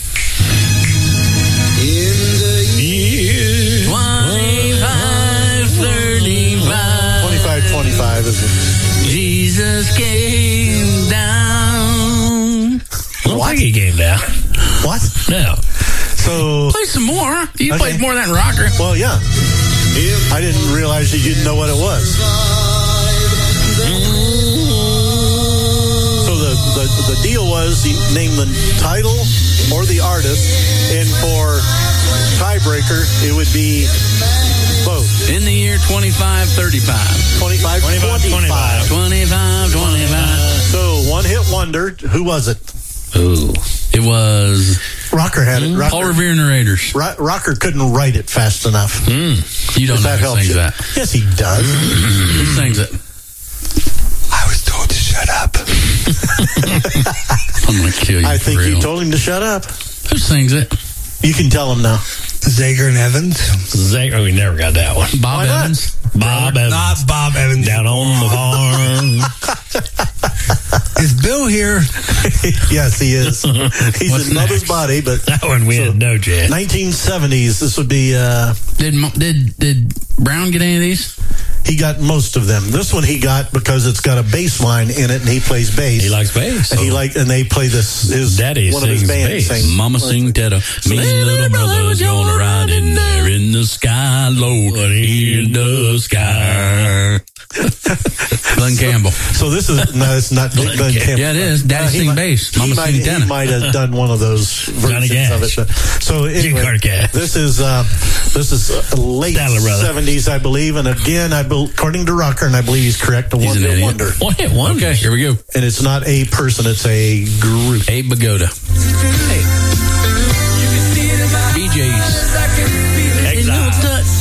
Yeah. twenty-five, thirty-five. twenty-five twenty-five is it? Jesus came down. I don't think he came down. What? No. So Play some more. You Okay. played more than that Rocker. well yeah. I didn't realize you didn't know what it was. So the, the, the deal was you name the title or the artist, and for tiebreaker it would be both. In the year twenty-five, thirty-five. twenty-five, twenty-five, twenty-five. twenty-five, twenty-five. So one hit wonder. Who was it? Ooh. It was Rocker had it. Rocker, Paul Revere and the Raiders. Ro- Rocker couldn't write it fast enough. Mm. You don't If know that who helps sings you. that. Yes, he does. Who sings it? I was told to shut up. I'm going to kill you. I for think real. you told him to shut up. Who sings it? You can tell him now. Zager and Evans. Zager, oh, we never got that one. Bob Why not? Evans? Bob Evans. Not Bob Evans. Down on the farm. Is Bill here? Yes, he is. He's What's in Mother's next? Body, but That one we had no chance. nineteen seventies. This would be. Uh, Did Mo- did did Brown get any of these? he got most of them. This one he got because it's got a bass line in it, and he plays bass. He likes bass. And he like, and they play this. His Daddy one of his sings bands bass. sing. Mama sing tether. Me and little brother's gonna ride in there in the sky, low in the sky. Glenn Campbell. So this is no, it's not Glenn Campbell. Yeah, it is. Daddy Uh, he sing might- bass. He Mama might, sing he tenor. might have done one of those versions Cash. of it. So, so anyway, Carter Cash. this is uh, this is uh, late Statler brother. seventies, I believe, and again, I bel according to Rocker, and I believe he's correct, a He's one an hit idiot. wonder. One hit wonder. Okay, here we go. And it's not a person; it's a group. Abe Pagoda. B J's. Exile.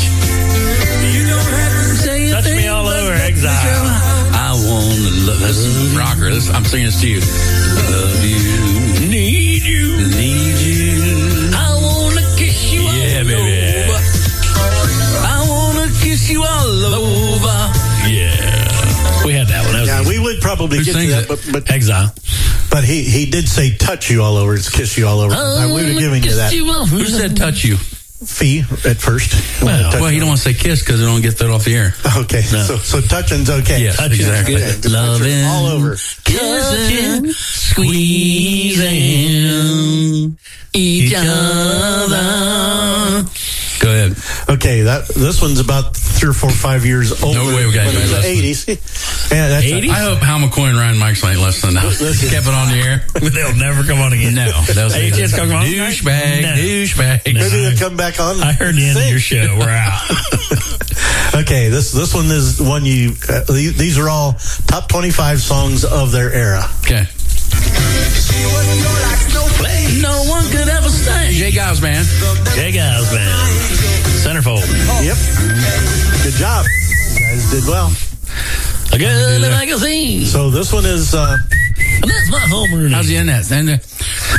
Touch me all over, Exile. I want to love this is rocker. This, I'm singing this to you. Love you. Need you. Need you. I wanna kiss you all Yeah, baby. over. I want to kiss you all over. Yeah. We had that one. That was Yeah, easy. we would probably Who get to sings that, it? but but, Exile. but he he did say touch you all over, it's kiss you all over. I would have given you that. Who said touch you? Fee at first. Well, Touch Well, you don't want to say kiss because it don't get that off the air. Okay, No. so so touching's okay. Yes, Touching's exactly. good. Just Loving, all over. kissing, squeezing each other. Go ahead. Okay, that this one's about three or four, five years older. No way we got than anybody the listening. eighties. Yeah, that's eighties? I hope Hal McCoy and Ryan Mikes ain't listening now. Kept it on the air. They'll never come on again. No. They'll say, Hey, just come on. douchebag, No. douchebag. Maybe they'll come back on. I heard the end of your show. We're out. Okay, this this one is one you. Uh, these are all top twenty-five songs of their era. Okay. No one could ever sing. Jay Giles Band. Jay Giles Band. Centerfold. Yep. Good job. You guys did well. A good magazine. So this one is. Uh, And that's my home room. How's the end that? And, uh,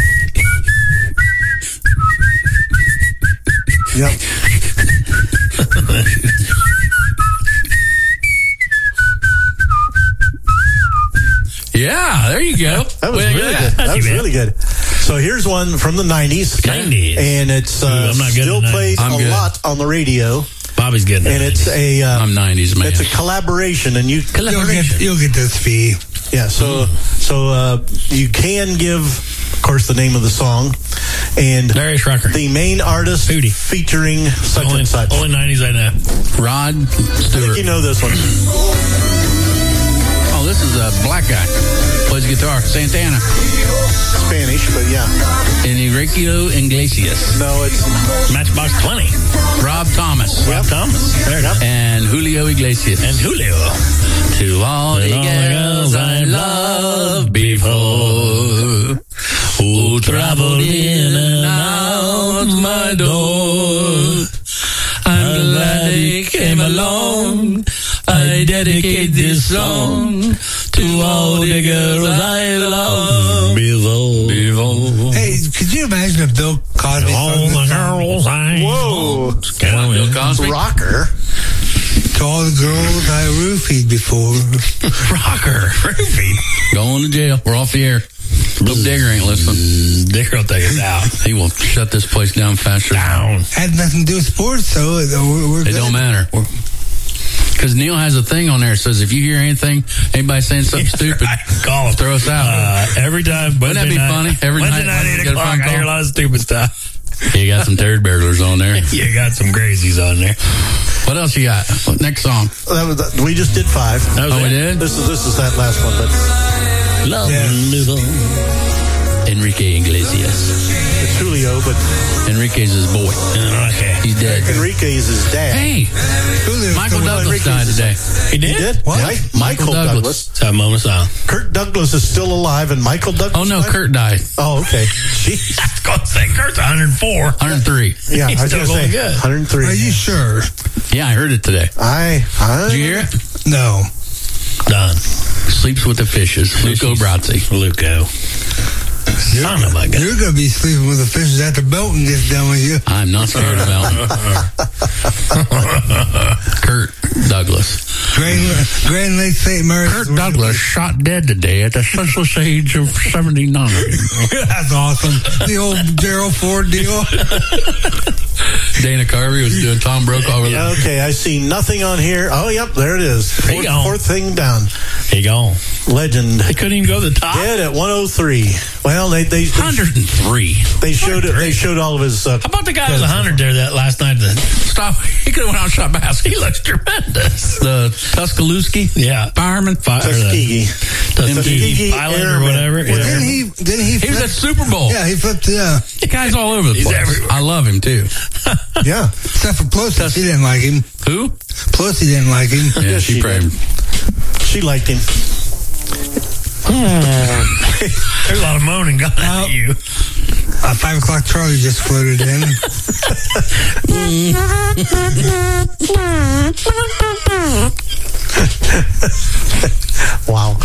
yep. yeah, there you go. That was Well, really yeah. good. That That's was you, man. really good. So here's one from the nineties. nineties. And it's uh, Ooh, I'm not good still at nineties. played I'm a good. lot on the radio. Bobby's good. And it's a. Uh, I'm nineties, man. It's a collaboration, and you. You'll get, you'll get this fee. Yeah, so so uh, you can give, of course, the name of the song and Darius Rucker. the main artist Hootie. featuring such Only, and such. only nineties I know. Rod I think Stewart. you know this one. Oh, this is a black guy. Plays guitar. Santana. Spanish, but yeah. Enrique Iglesias. No, it's Matchbox twenty. Rob Thomas. Rob Thomas. There it is. And Julio Iglesias. And Julio. To all the girls I loved before, who traveled in and out my door, I'm glad they came along. I dedicate this song to all the girls I love before. before. Hey, could you imagine if Bill Cosby All sung the this song? girls I whoa, Come on, Bill Cosby. rocker. To all the girls I roofied before. Rocker. Roofie. Going to jail. We're off the air. Bill Digger ain't listening. Digger will take us out. He will shut this place down faster. Down. Had nothing to do with sports, so we're, we're It good. don't matter. Because Neil has a thing on there that says if you hear anything, anybody saying something stupid, Right. Call him. throw us out. Uh, every time. Wouldn't that Wednesday be night, funny? Every Wednesday night, night, you eight get a phone o'clock, I hear a call? lot of stupid stuff. You got some turd burglars on there. You got some crazies on there. What else you got? Next song. That was the, we just did five. That was Oh, we it. did? This is this is that last one, but Love Yeah. little Enrique Iglesias. It's Julio, but Enrique's his boy. He's dead. Enrique is his dad. Hey, Michael Douglas died today. He did? He did? What? Right? Michael Michael Douglas. Douglas. So, moment silent. Kurt Douglas is still alive, and Michael Douglas. Oh no, died? Kurt died. Oh, okay. Jeez. I was going to say, Kurt's one hundred four. one hundred three. Yeah, He's I was still going to say going good. one hundred three. Are you sure? Yeah, I heard it today. I, I Did you hear it? No. Done. Sleeps with the fishes. Luco Brazzi. Luco. Son of a gun. You're going to be sleeping with the fishes after Belton gets done with you. I'm not scared of Belton. Kurt Douglas. Grand, Grand Lake Saint Mary's. Kurt Douglas shot dead today at the senseless age of seventy-nine. That's awesome. The old Gerald Ford deal. Dana Carvey was doing Tom Brokaw over there. Okay, I see nothing on here. Oh, yep, there it is. He Fourth, gone. fourth thing down. He gone. Legend. They couldn't even go to the top. Dead at one oh three. Well, they they, they one hundred three. They showed it. They showed all of his. Uh, How about the guy who was one hundred there that last night? The, Stop. He could have went out and shot bass. He looks tremendous. The Tuscaloosa yeah. fireman. Fire, Tuskegee. Tuskegee pilot or whatever. Well, Yeah. didn't he? Didn't he? He was flip- at Super Bowl. Yeah, he flipped. Yeah, The guy's all over the He's place. everywhere. I love him too. Yeah. except for Pelosi, she didn't like him. Who? Pelosi didn't like him. Yeah, Yes, she, she prayed. She liked him. There's a lot of moaning going on at you. Uh, five o'clock Charlie just floated in. Wow.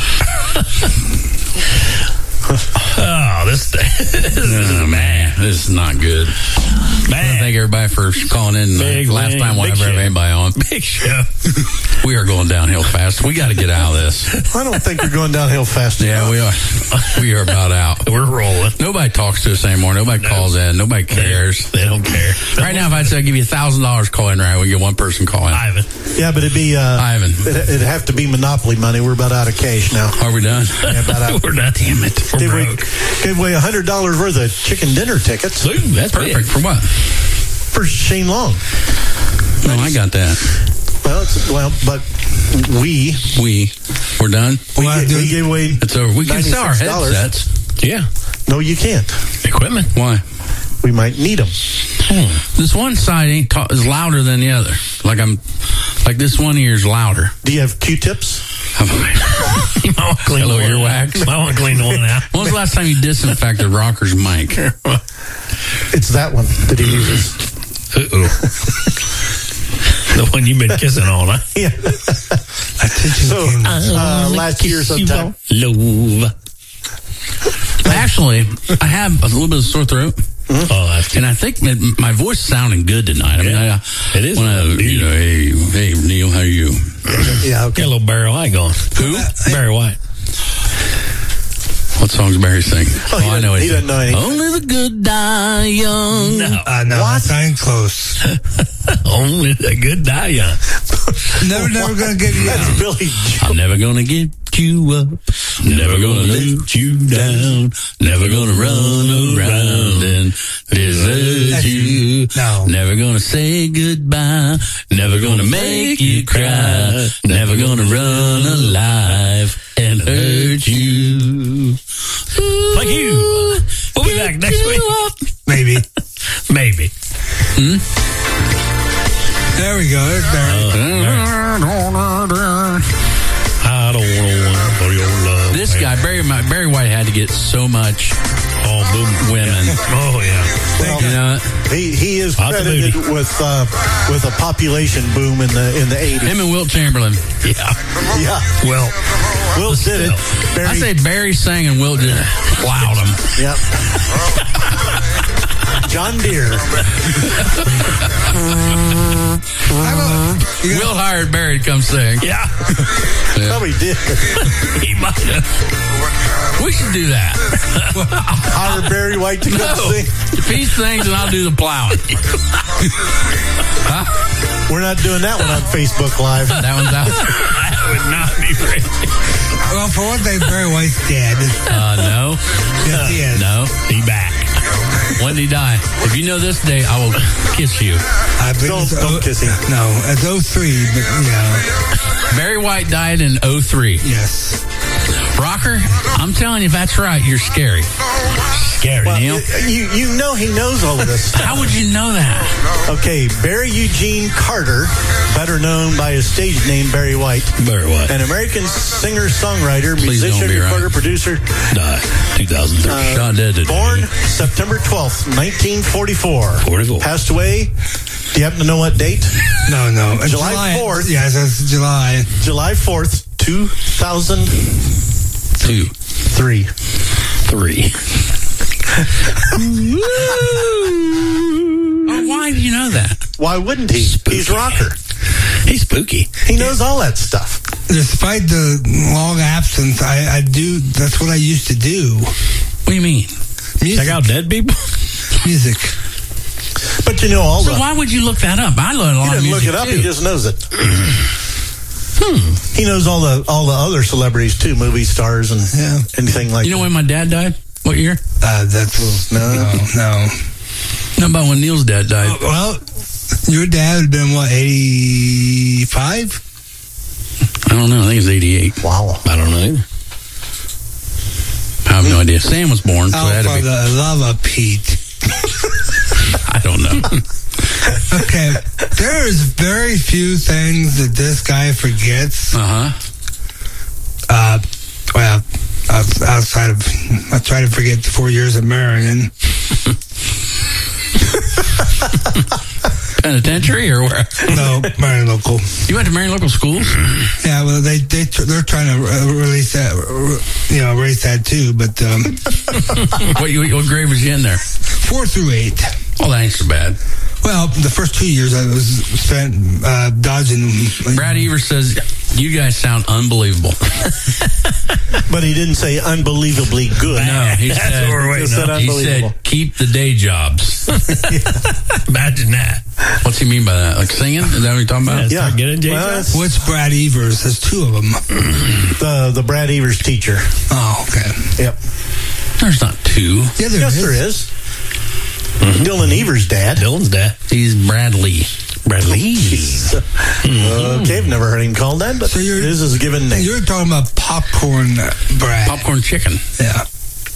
Oh, this, this Oh, man, this is not good. man. Thank everybody for calling in. Big Last wing, time we'll big ever have show. anybody on. Big show. We are going downhill fast. We got to get out of this. I don't think we're going downhill fast Yeah, enough. we are. We are about out. We're rolling. Nobody talks to us anymore. Nobody No. calls in. Nobody cares. They don't care. Right now, if I'd say I'd give you a thousand dollars call in, right, we get one person calling. Ivan. Yeah, but it'd be uh, Ivan. It, it'd have to be Monopoly money. We're about out of cash now. Are we done? Yeah, about out. We're not. Damn it. We're Gave away, broke. gave away a hundred dollars worth of chicken dinner tickets Ooh, that's Perfect. big. For what? for Shane Long. No, I got that. Well, it's, well, but we We. We're done. we, ga- we gave away. It's over. We can sell our ninety-six dollars. headsets. Yeah. No, you can't. Equipment. Why? We might need them. This one side ain't ta- is louder than the other. Like I'm, like this one ear is louder. Do you have Q-tips? You might want to clean Hello, the one earwax. out. I want to clean the one out. When was the last time you disinfected Rocker's mic? It's that one that he uses. Uh-oh. The one you've been kissing on, huh? Yeah. So, uh, last year sometime. Love. Actually, I have a little bit of sore throat. Oh, that's And I think that my voice is sounding good tonight. I mean, Yeah. I, It is. When I, you know, hey, hey, Neil, how are you? Yeah, Got a little Barry White going. Who? Barry White. What songs Barry sing? Oh, he I know doesn't- he it. doesn't know anything. Only the good die young. No. Uh, no, that's not even close. Only the good die young. Never, never gonna give you That's out. Billy Joe. I'm never gonna get you up. Never gonna let you down. Never gonna run around and desert you. No. Never gonna say goodbye. Never gonna make you cry. Never gonna run alive and hurt you. Like you. We'll be back next week. Maybe. Maybe. There we go. There's Barry. I don't want for your love. This guy, Barry, Barry White, had to get so much Oh, boom. women. Oh, yeah. Well, You know, he he is Lots of credited booty. with uh, with a population boom in the in the eighties. him and Wilt Chamberlain. Yeah. Yeah, Well, Will did it. Barry, I say Barry sang and Wilt just plowed him. Yep. John Deere. Wilt hired Barry to come sing. yeah. Yeah. Probably did. He might have. We should do that. Hire Barry White to come No. sing. If he sings, and I'll do the plowing. Huh? We're not doing that one on Facebook Live. That one's out. That would not be ready. Well, for one thing, Barry White's dead. Uh, no. Yes, he is. No. He back. When did he die? If you know this day, I will kiss you. I believe Don't- it's don't oh- kiss him. No, it's oh three, but, you know, Barry White died in oh three. yes. Rocker, I'm telling you, if that's right, you're scary. Scary, Well, Neil. you, you know he knows all of this stuff. How would you know that? Okay, Barry Eugene Carter, better known by his stage name Barry White. Barry White. An American singer, songwriter, Please don't musician, be right. recorder, producer. Died two thousand three. Uh, Shot dead today. Born September twelfth, nineteen forty-four. forty-four. Passed away. Do you happen to know what date? No, no. July fourth. Yes, that's July. July fourth, two thousand Two. three. Three. Oh, why do you know that? Why wouldn't he? Spooky. He's rocker. He's spooky. He knows all that stuff. Despite the long absence, I, I do. That's what I used to do. What do you mean? Music. Check out dead people. Music. But you know all So the... why would you look that up? I learned a lot He of didn't look music it up. too. He just knows it. Hmm. He knows all the all the other celebrities too, movie stars and Yeah. anything like You know that. when my dad died? What year? Uh, that's No. no, no. Not about when Neil's dad died. Oh, well, your dad would have been what, eighty-five? I don't know. I think it's eighty-eight. Wow. I don't know either. I have no idea. Sam was born, so Oh, it had for to be. the love of Pete. I don't know. Okay, there is very few things that this guy forgets. Uh huh. Uh, well, outs- outside of, I try to forget the four years of Marion. Penitentiary or where? No, Marion local. You went to Marion local schools? Yeah, well, they they tr- they're trying to uh, release that, uh, you know, erase that too. But um, what, you, what grade was you in there? four through eight. Oh, that ain't so bad. Well, the first two years I was spent uh, dodging. Brad Evers says, you guys sound unbelievable. But he didn't say unbelievably good. No, he That's said, what we're waiting Just said on. he unbelievable. said, keep the day jobs. Imagine that. What's he mean by that? Like singing? Is that what you're talking about? Yeah. Start getting J Well, jobs. it's What's Brad Evers? There's two of them. the the Brad Evers teacher. Oh, okay. Yep. There's not two. Yeah, there Yes, is. there is. Dylan Evers' dad. Dylan's dad. He's Bradley. Bradley. Okay, I've never heard him called that, but So you're- this is a given name. You're talking about popcorn, uh, Brad. Popcorn chicken. Yeah.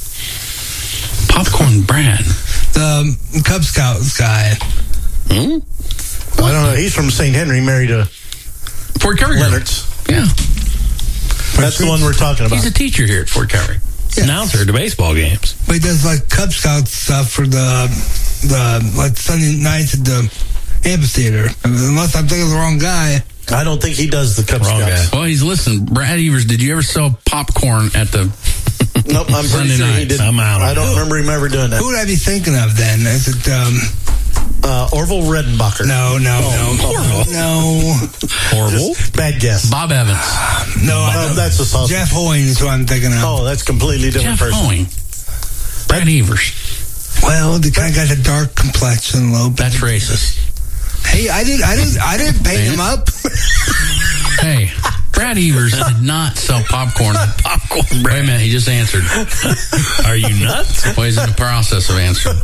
Popcorn Brad. The um, Cub Scouts guy. Hmm? I don't know. He's from Saint Henry, married to Fort Calgary. Leonard's. Yeah. That's the one we're talking about. He's a teacher here at Fort Calgary. Announcer at the baseball games. But he does like Cub Scout stuff for the the like Sunday nights at the amphitheater. Unless I'm thinking of the wrong guy. I don't think he does the Cub Wrong Scouts. Well, he's listening. Brad Evers, did you ever sell popcorn at the Nope, I'm pretty Sunday sure he nights? didn't. I'm out on I don't it. remember him ever doing that. Who would I be thinking of then? Is it um Uh, Orville Redenbacher. no no Oh, no no Horrible. Just bad guess. Bob Evans? no I Oh, don't- that's a sausage. Jeff Hoying is who I'm thinking of. Oh, that's completely different Jeff person. Hoying. Brad Evers. Well, the kind of got a dark complexion, a little bit. That's racist. Hey, I didn't I didn't I didn't paint him up. Hey, Brad Evers did not sell popcorn. Popcorn Wait a Brad. minute, he just answered. Are you nuts? Well, he's in the process of answering.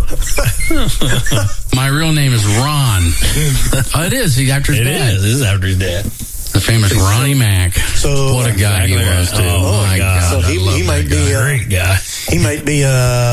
My real name is Ron. Oh, it is. He's after his It dad. is. This is after his dad. The famous Ronnie Mack. So What a guy he Exactly was, right. too. Oh, my God. God. So he, I love he that might guy. be uh, Great guy. he might be uh,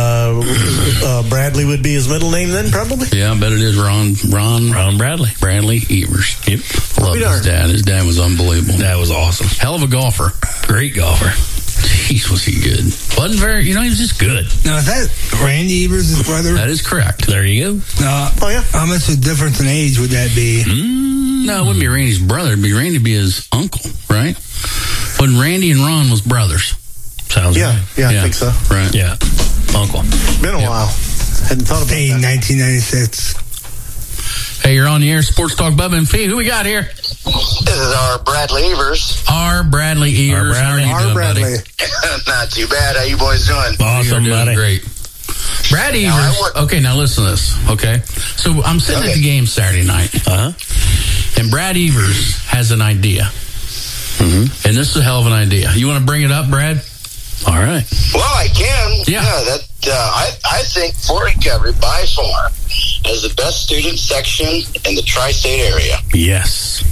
uh, Bradley would be his middle name then probably. Yeah, I bet it is Ron. Ron. Ron Bradley. Bradley Evers. Yep. Love Be his darned. dad. His dad was unbelievable. That was awesome. Hell of a golfer. Great golfer. Jeez, was he good. Wasn't very, you know, he was just good. Now is that Randy Evers' brother? That is correct. There you go. No. Oh yeah. How much of a difference in age would that be? Mm, no, it wouldn't be Randy's brother. It'd be Randy be his uncle, right? When Randy and Ron was brothers. Sounds Yeah, right. yeah, I think so. Right. Yeah. Uncle. Been a while. Hadn't thought about Hey, that. nineteen ninety-six. Hey, you're on the air. Sports Talk Bubba and Fee. Who we got here? This is our Bradley Evers. R. Bradley Ears. How are you R. doing, Bradley. buddy? Not too bad. How you boys doing? Awesome, You're doing buddy. great. Brad Now, I Evers. work- Okay, now listen to this. Okay, so I'm sitting at Okay. the game Saturday night, Uh huh. and Brad Evers has an idea, Mm-hmm. and this is a hell of an idea. You want to bring it up, Brad? All right. Well, I can. Yeah. that uh, I I think Fort Recovery by far has the best student section in the tri-state area. Yes.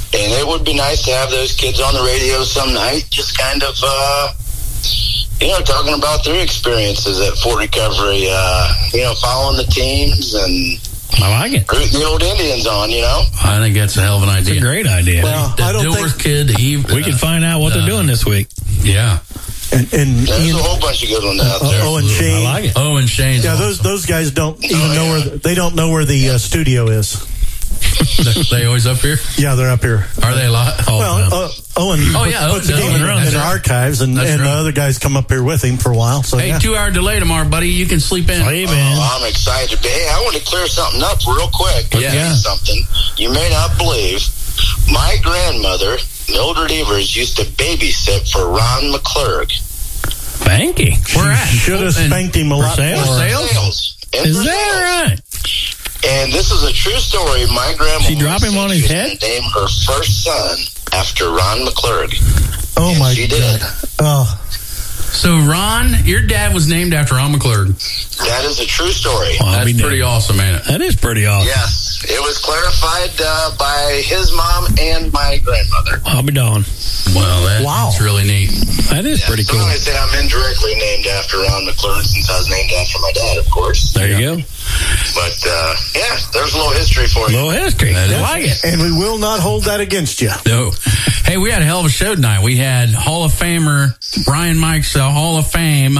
And it would be nice to have those kids on the radio some night, just kind of, uh, you know, talking about their experiences at Fort Recovery, uh, you know, following the teams and I like it. rooting the old Indians on, you know. I think that's a hell of an idea. It's a great idea. Well, the I don't Dilworth think kid, he, we can find out what uh, they're doing this week. Yeah. and, and There's Ian, a whole bunch of good ones out there. oh, and Shane. I like it. Oh, and Shane's Yeah, awesome. those those guys don't even Oh, know yeah. where the, they don't know where the uh, studio is. They always up here? Yeah, they're up here. Are they a lot? Oh, well, no. uh, Owen Oh, put- yeah, puts the Owen game in, runs. in That's the right. archives, and, That's and the right. other guys come up here with him for a while. So Hey, yeah. two hour delay tomorrow, buddy. You can sleep in. Sleep in. Oh, I'm excited. But, hey, I want to clear something up real quick. I'll Yeah. tell you something you may not believe. My grandmother, Mildred Evers, used to babysit for Ron McClurg. Thank you. Where at? Should have And- spanked him a for lot sale? more. For sale? Sales. In Is for that sales. right? And this is a true story. My grandma She drop him on his head? named her first son after Ron McClurg. Oh And my she god! did. Oh, So, Ron, your dad was named after Ron McClurg. That is a true story. Well, I'll That's be pretty damned. awesome, ain't it? That is pretty awesome. Yes, it was clarified uh, by his mom and my grandmother. I'll be darned. Well, that, Wow. that's really neat. That is pretty so cool. I say I'm indirectly named after Ron McClurg since I was named after my dad, of course. There you go. But uh, yeah, there's a little history for you. Little history. That I is. like it. and we will not hold that against you. No. Hey, we had a hell of a show tonight. We had Hall of Famer Brian Mikes, uh, Hall of Fame.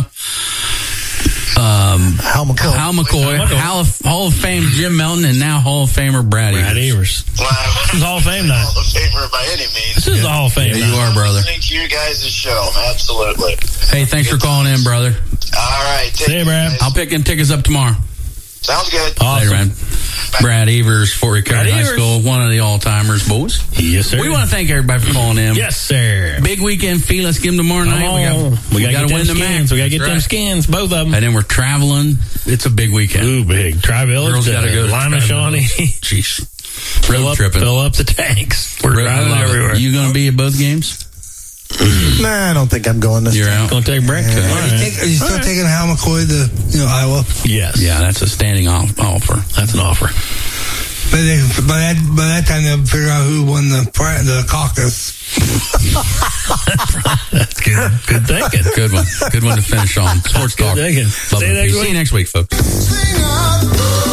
Um, Hal McCoy. Hal McCoy, Hal McCoy. Hall of, Hall of Fame Jim Melton, and now Hall of Famer Brad, Brad Evers. Evers. Wow. This is Hall of Fame night. Hall of Famer by any means. This is the Hall of Fame Yeah, night. you are, brother. Listening to you guys' show, absolutely. Hey, thanks for calling in, brother. All right. take See you, it, Brad. guys. I'll pick them tickets up tomorrow. Sounds good. Awesome. Later, man. Brad Evers, Fort Recovery Brad High Evers. School, one of the all-timers, boys. Yes, sir. We want to thank everybody for calling in. Yes, sir. Big weekend feel. Let's give them tomorrow Come night. on. We got, We gotta gotta get win them the skins. match. We gotta get That's them right. skins, both of them. And then we're traveling. It's a big weekend. Ooh, big. Tri-Village. Girls got to go to Lima, Tri-Village. Shawnee. Jeez. Fill Road up, tripping. fill up the tanks. We're Road- I driving love it. everywhere. You going to be at both games? Nah, I don't think I'm going this You're time. out. Gonna take a break. Are All you, right. take, are you still taking Hal McCoy to you know Iowa? Yes. Yeah, that's a standing off- offer. That's an offer. But they, by that by that time they'll figure out who won the pri- the caucus. That's good. Good thinking. Good one. Good one to finish on. Sports Good talk. thinking. Love See it. you next See week. you next week, folks.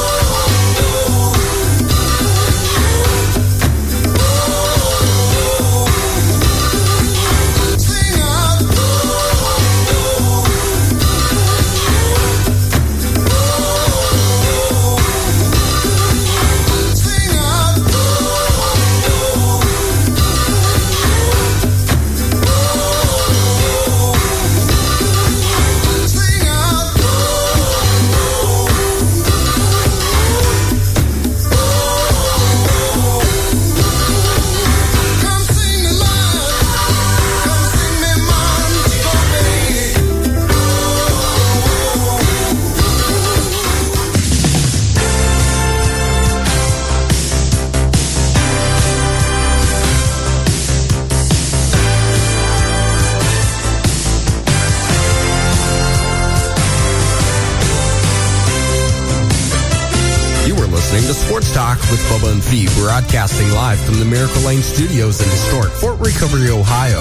You were listening to Sports Talk with Bubba and Fee, broadcasting live from the Miracle Lane Studios in historic Fort Recovery, Ohio.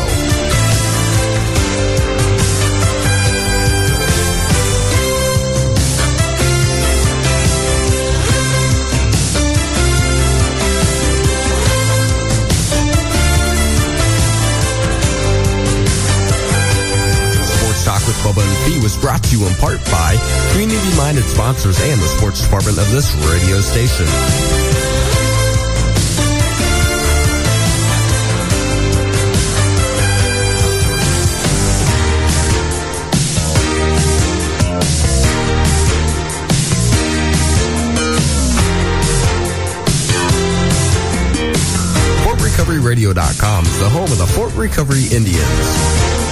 Sports Talk with Bubba and Fee was brought to you in part by community-minded sponsors and the sports department of this radio station. Fort Recovery Radio dot com is the home of the Fort Recovery Indians.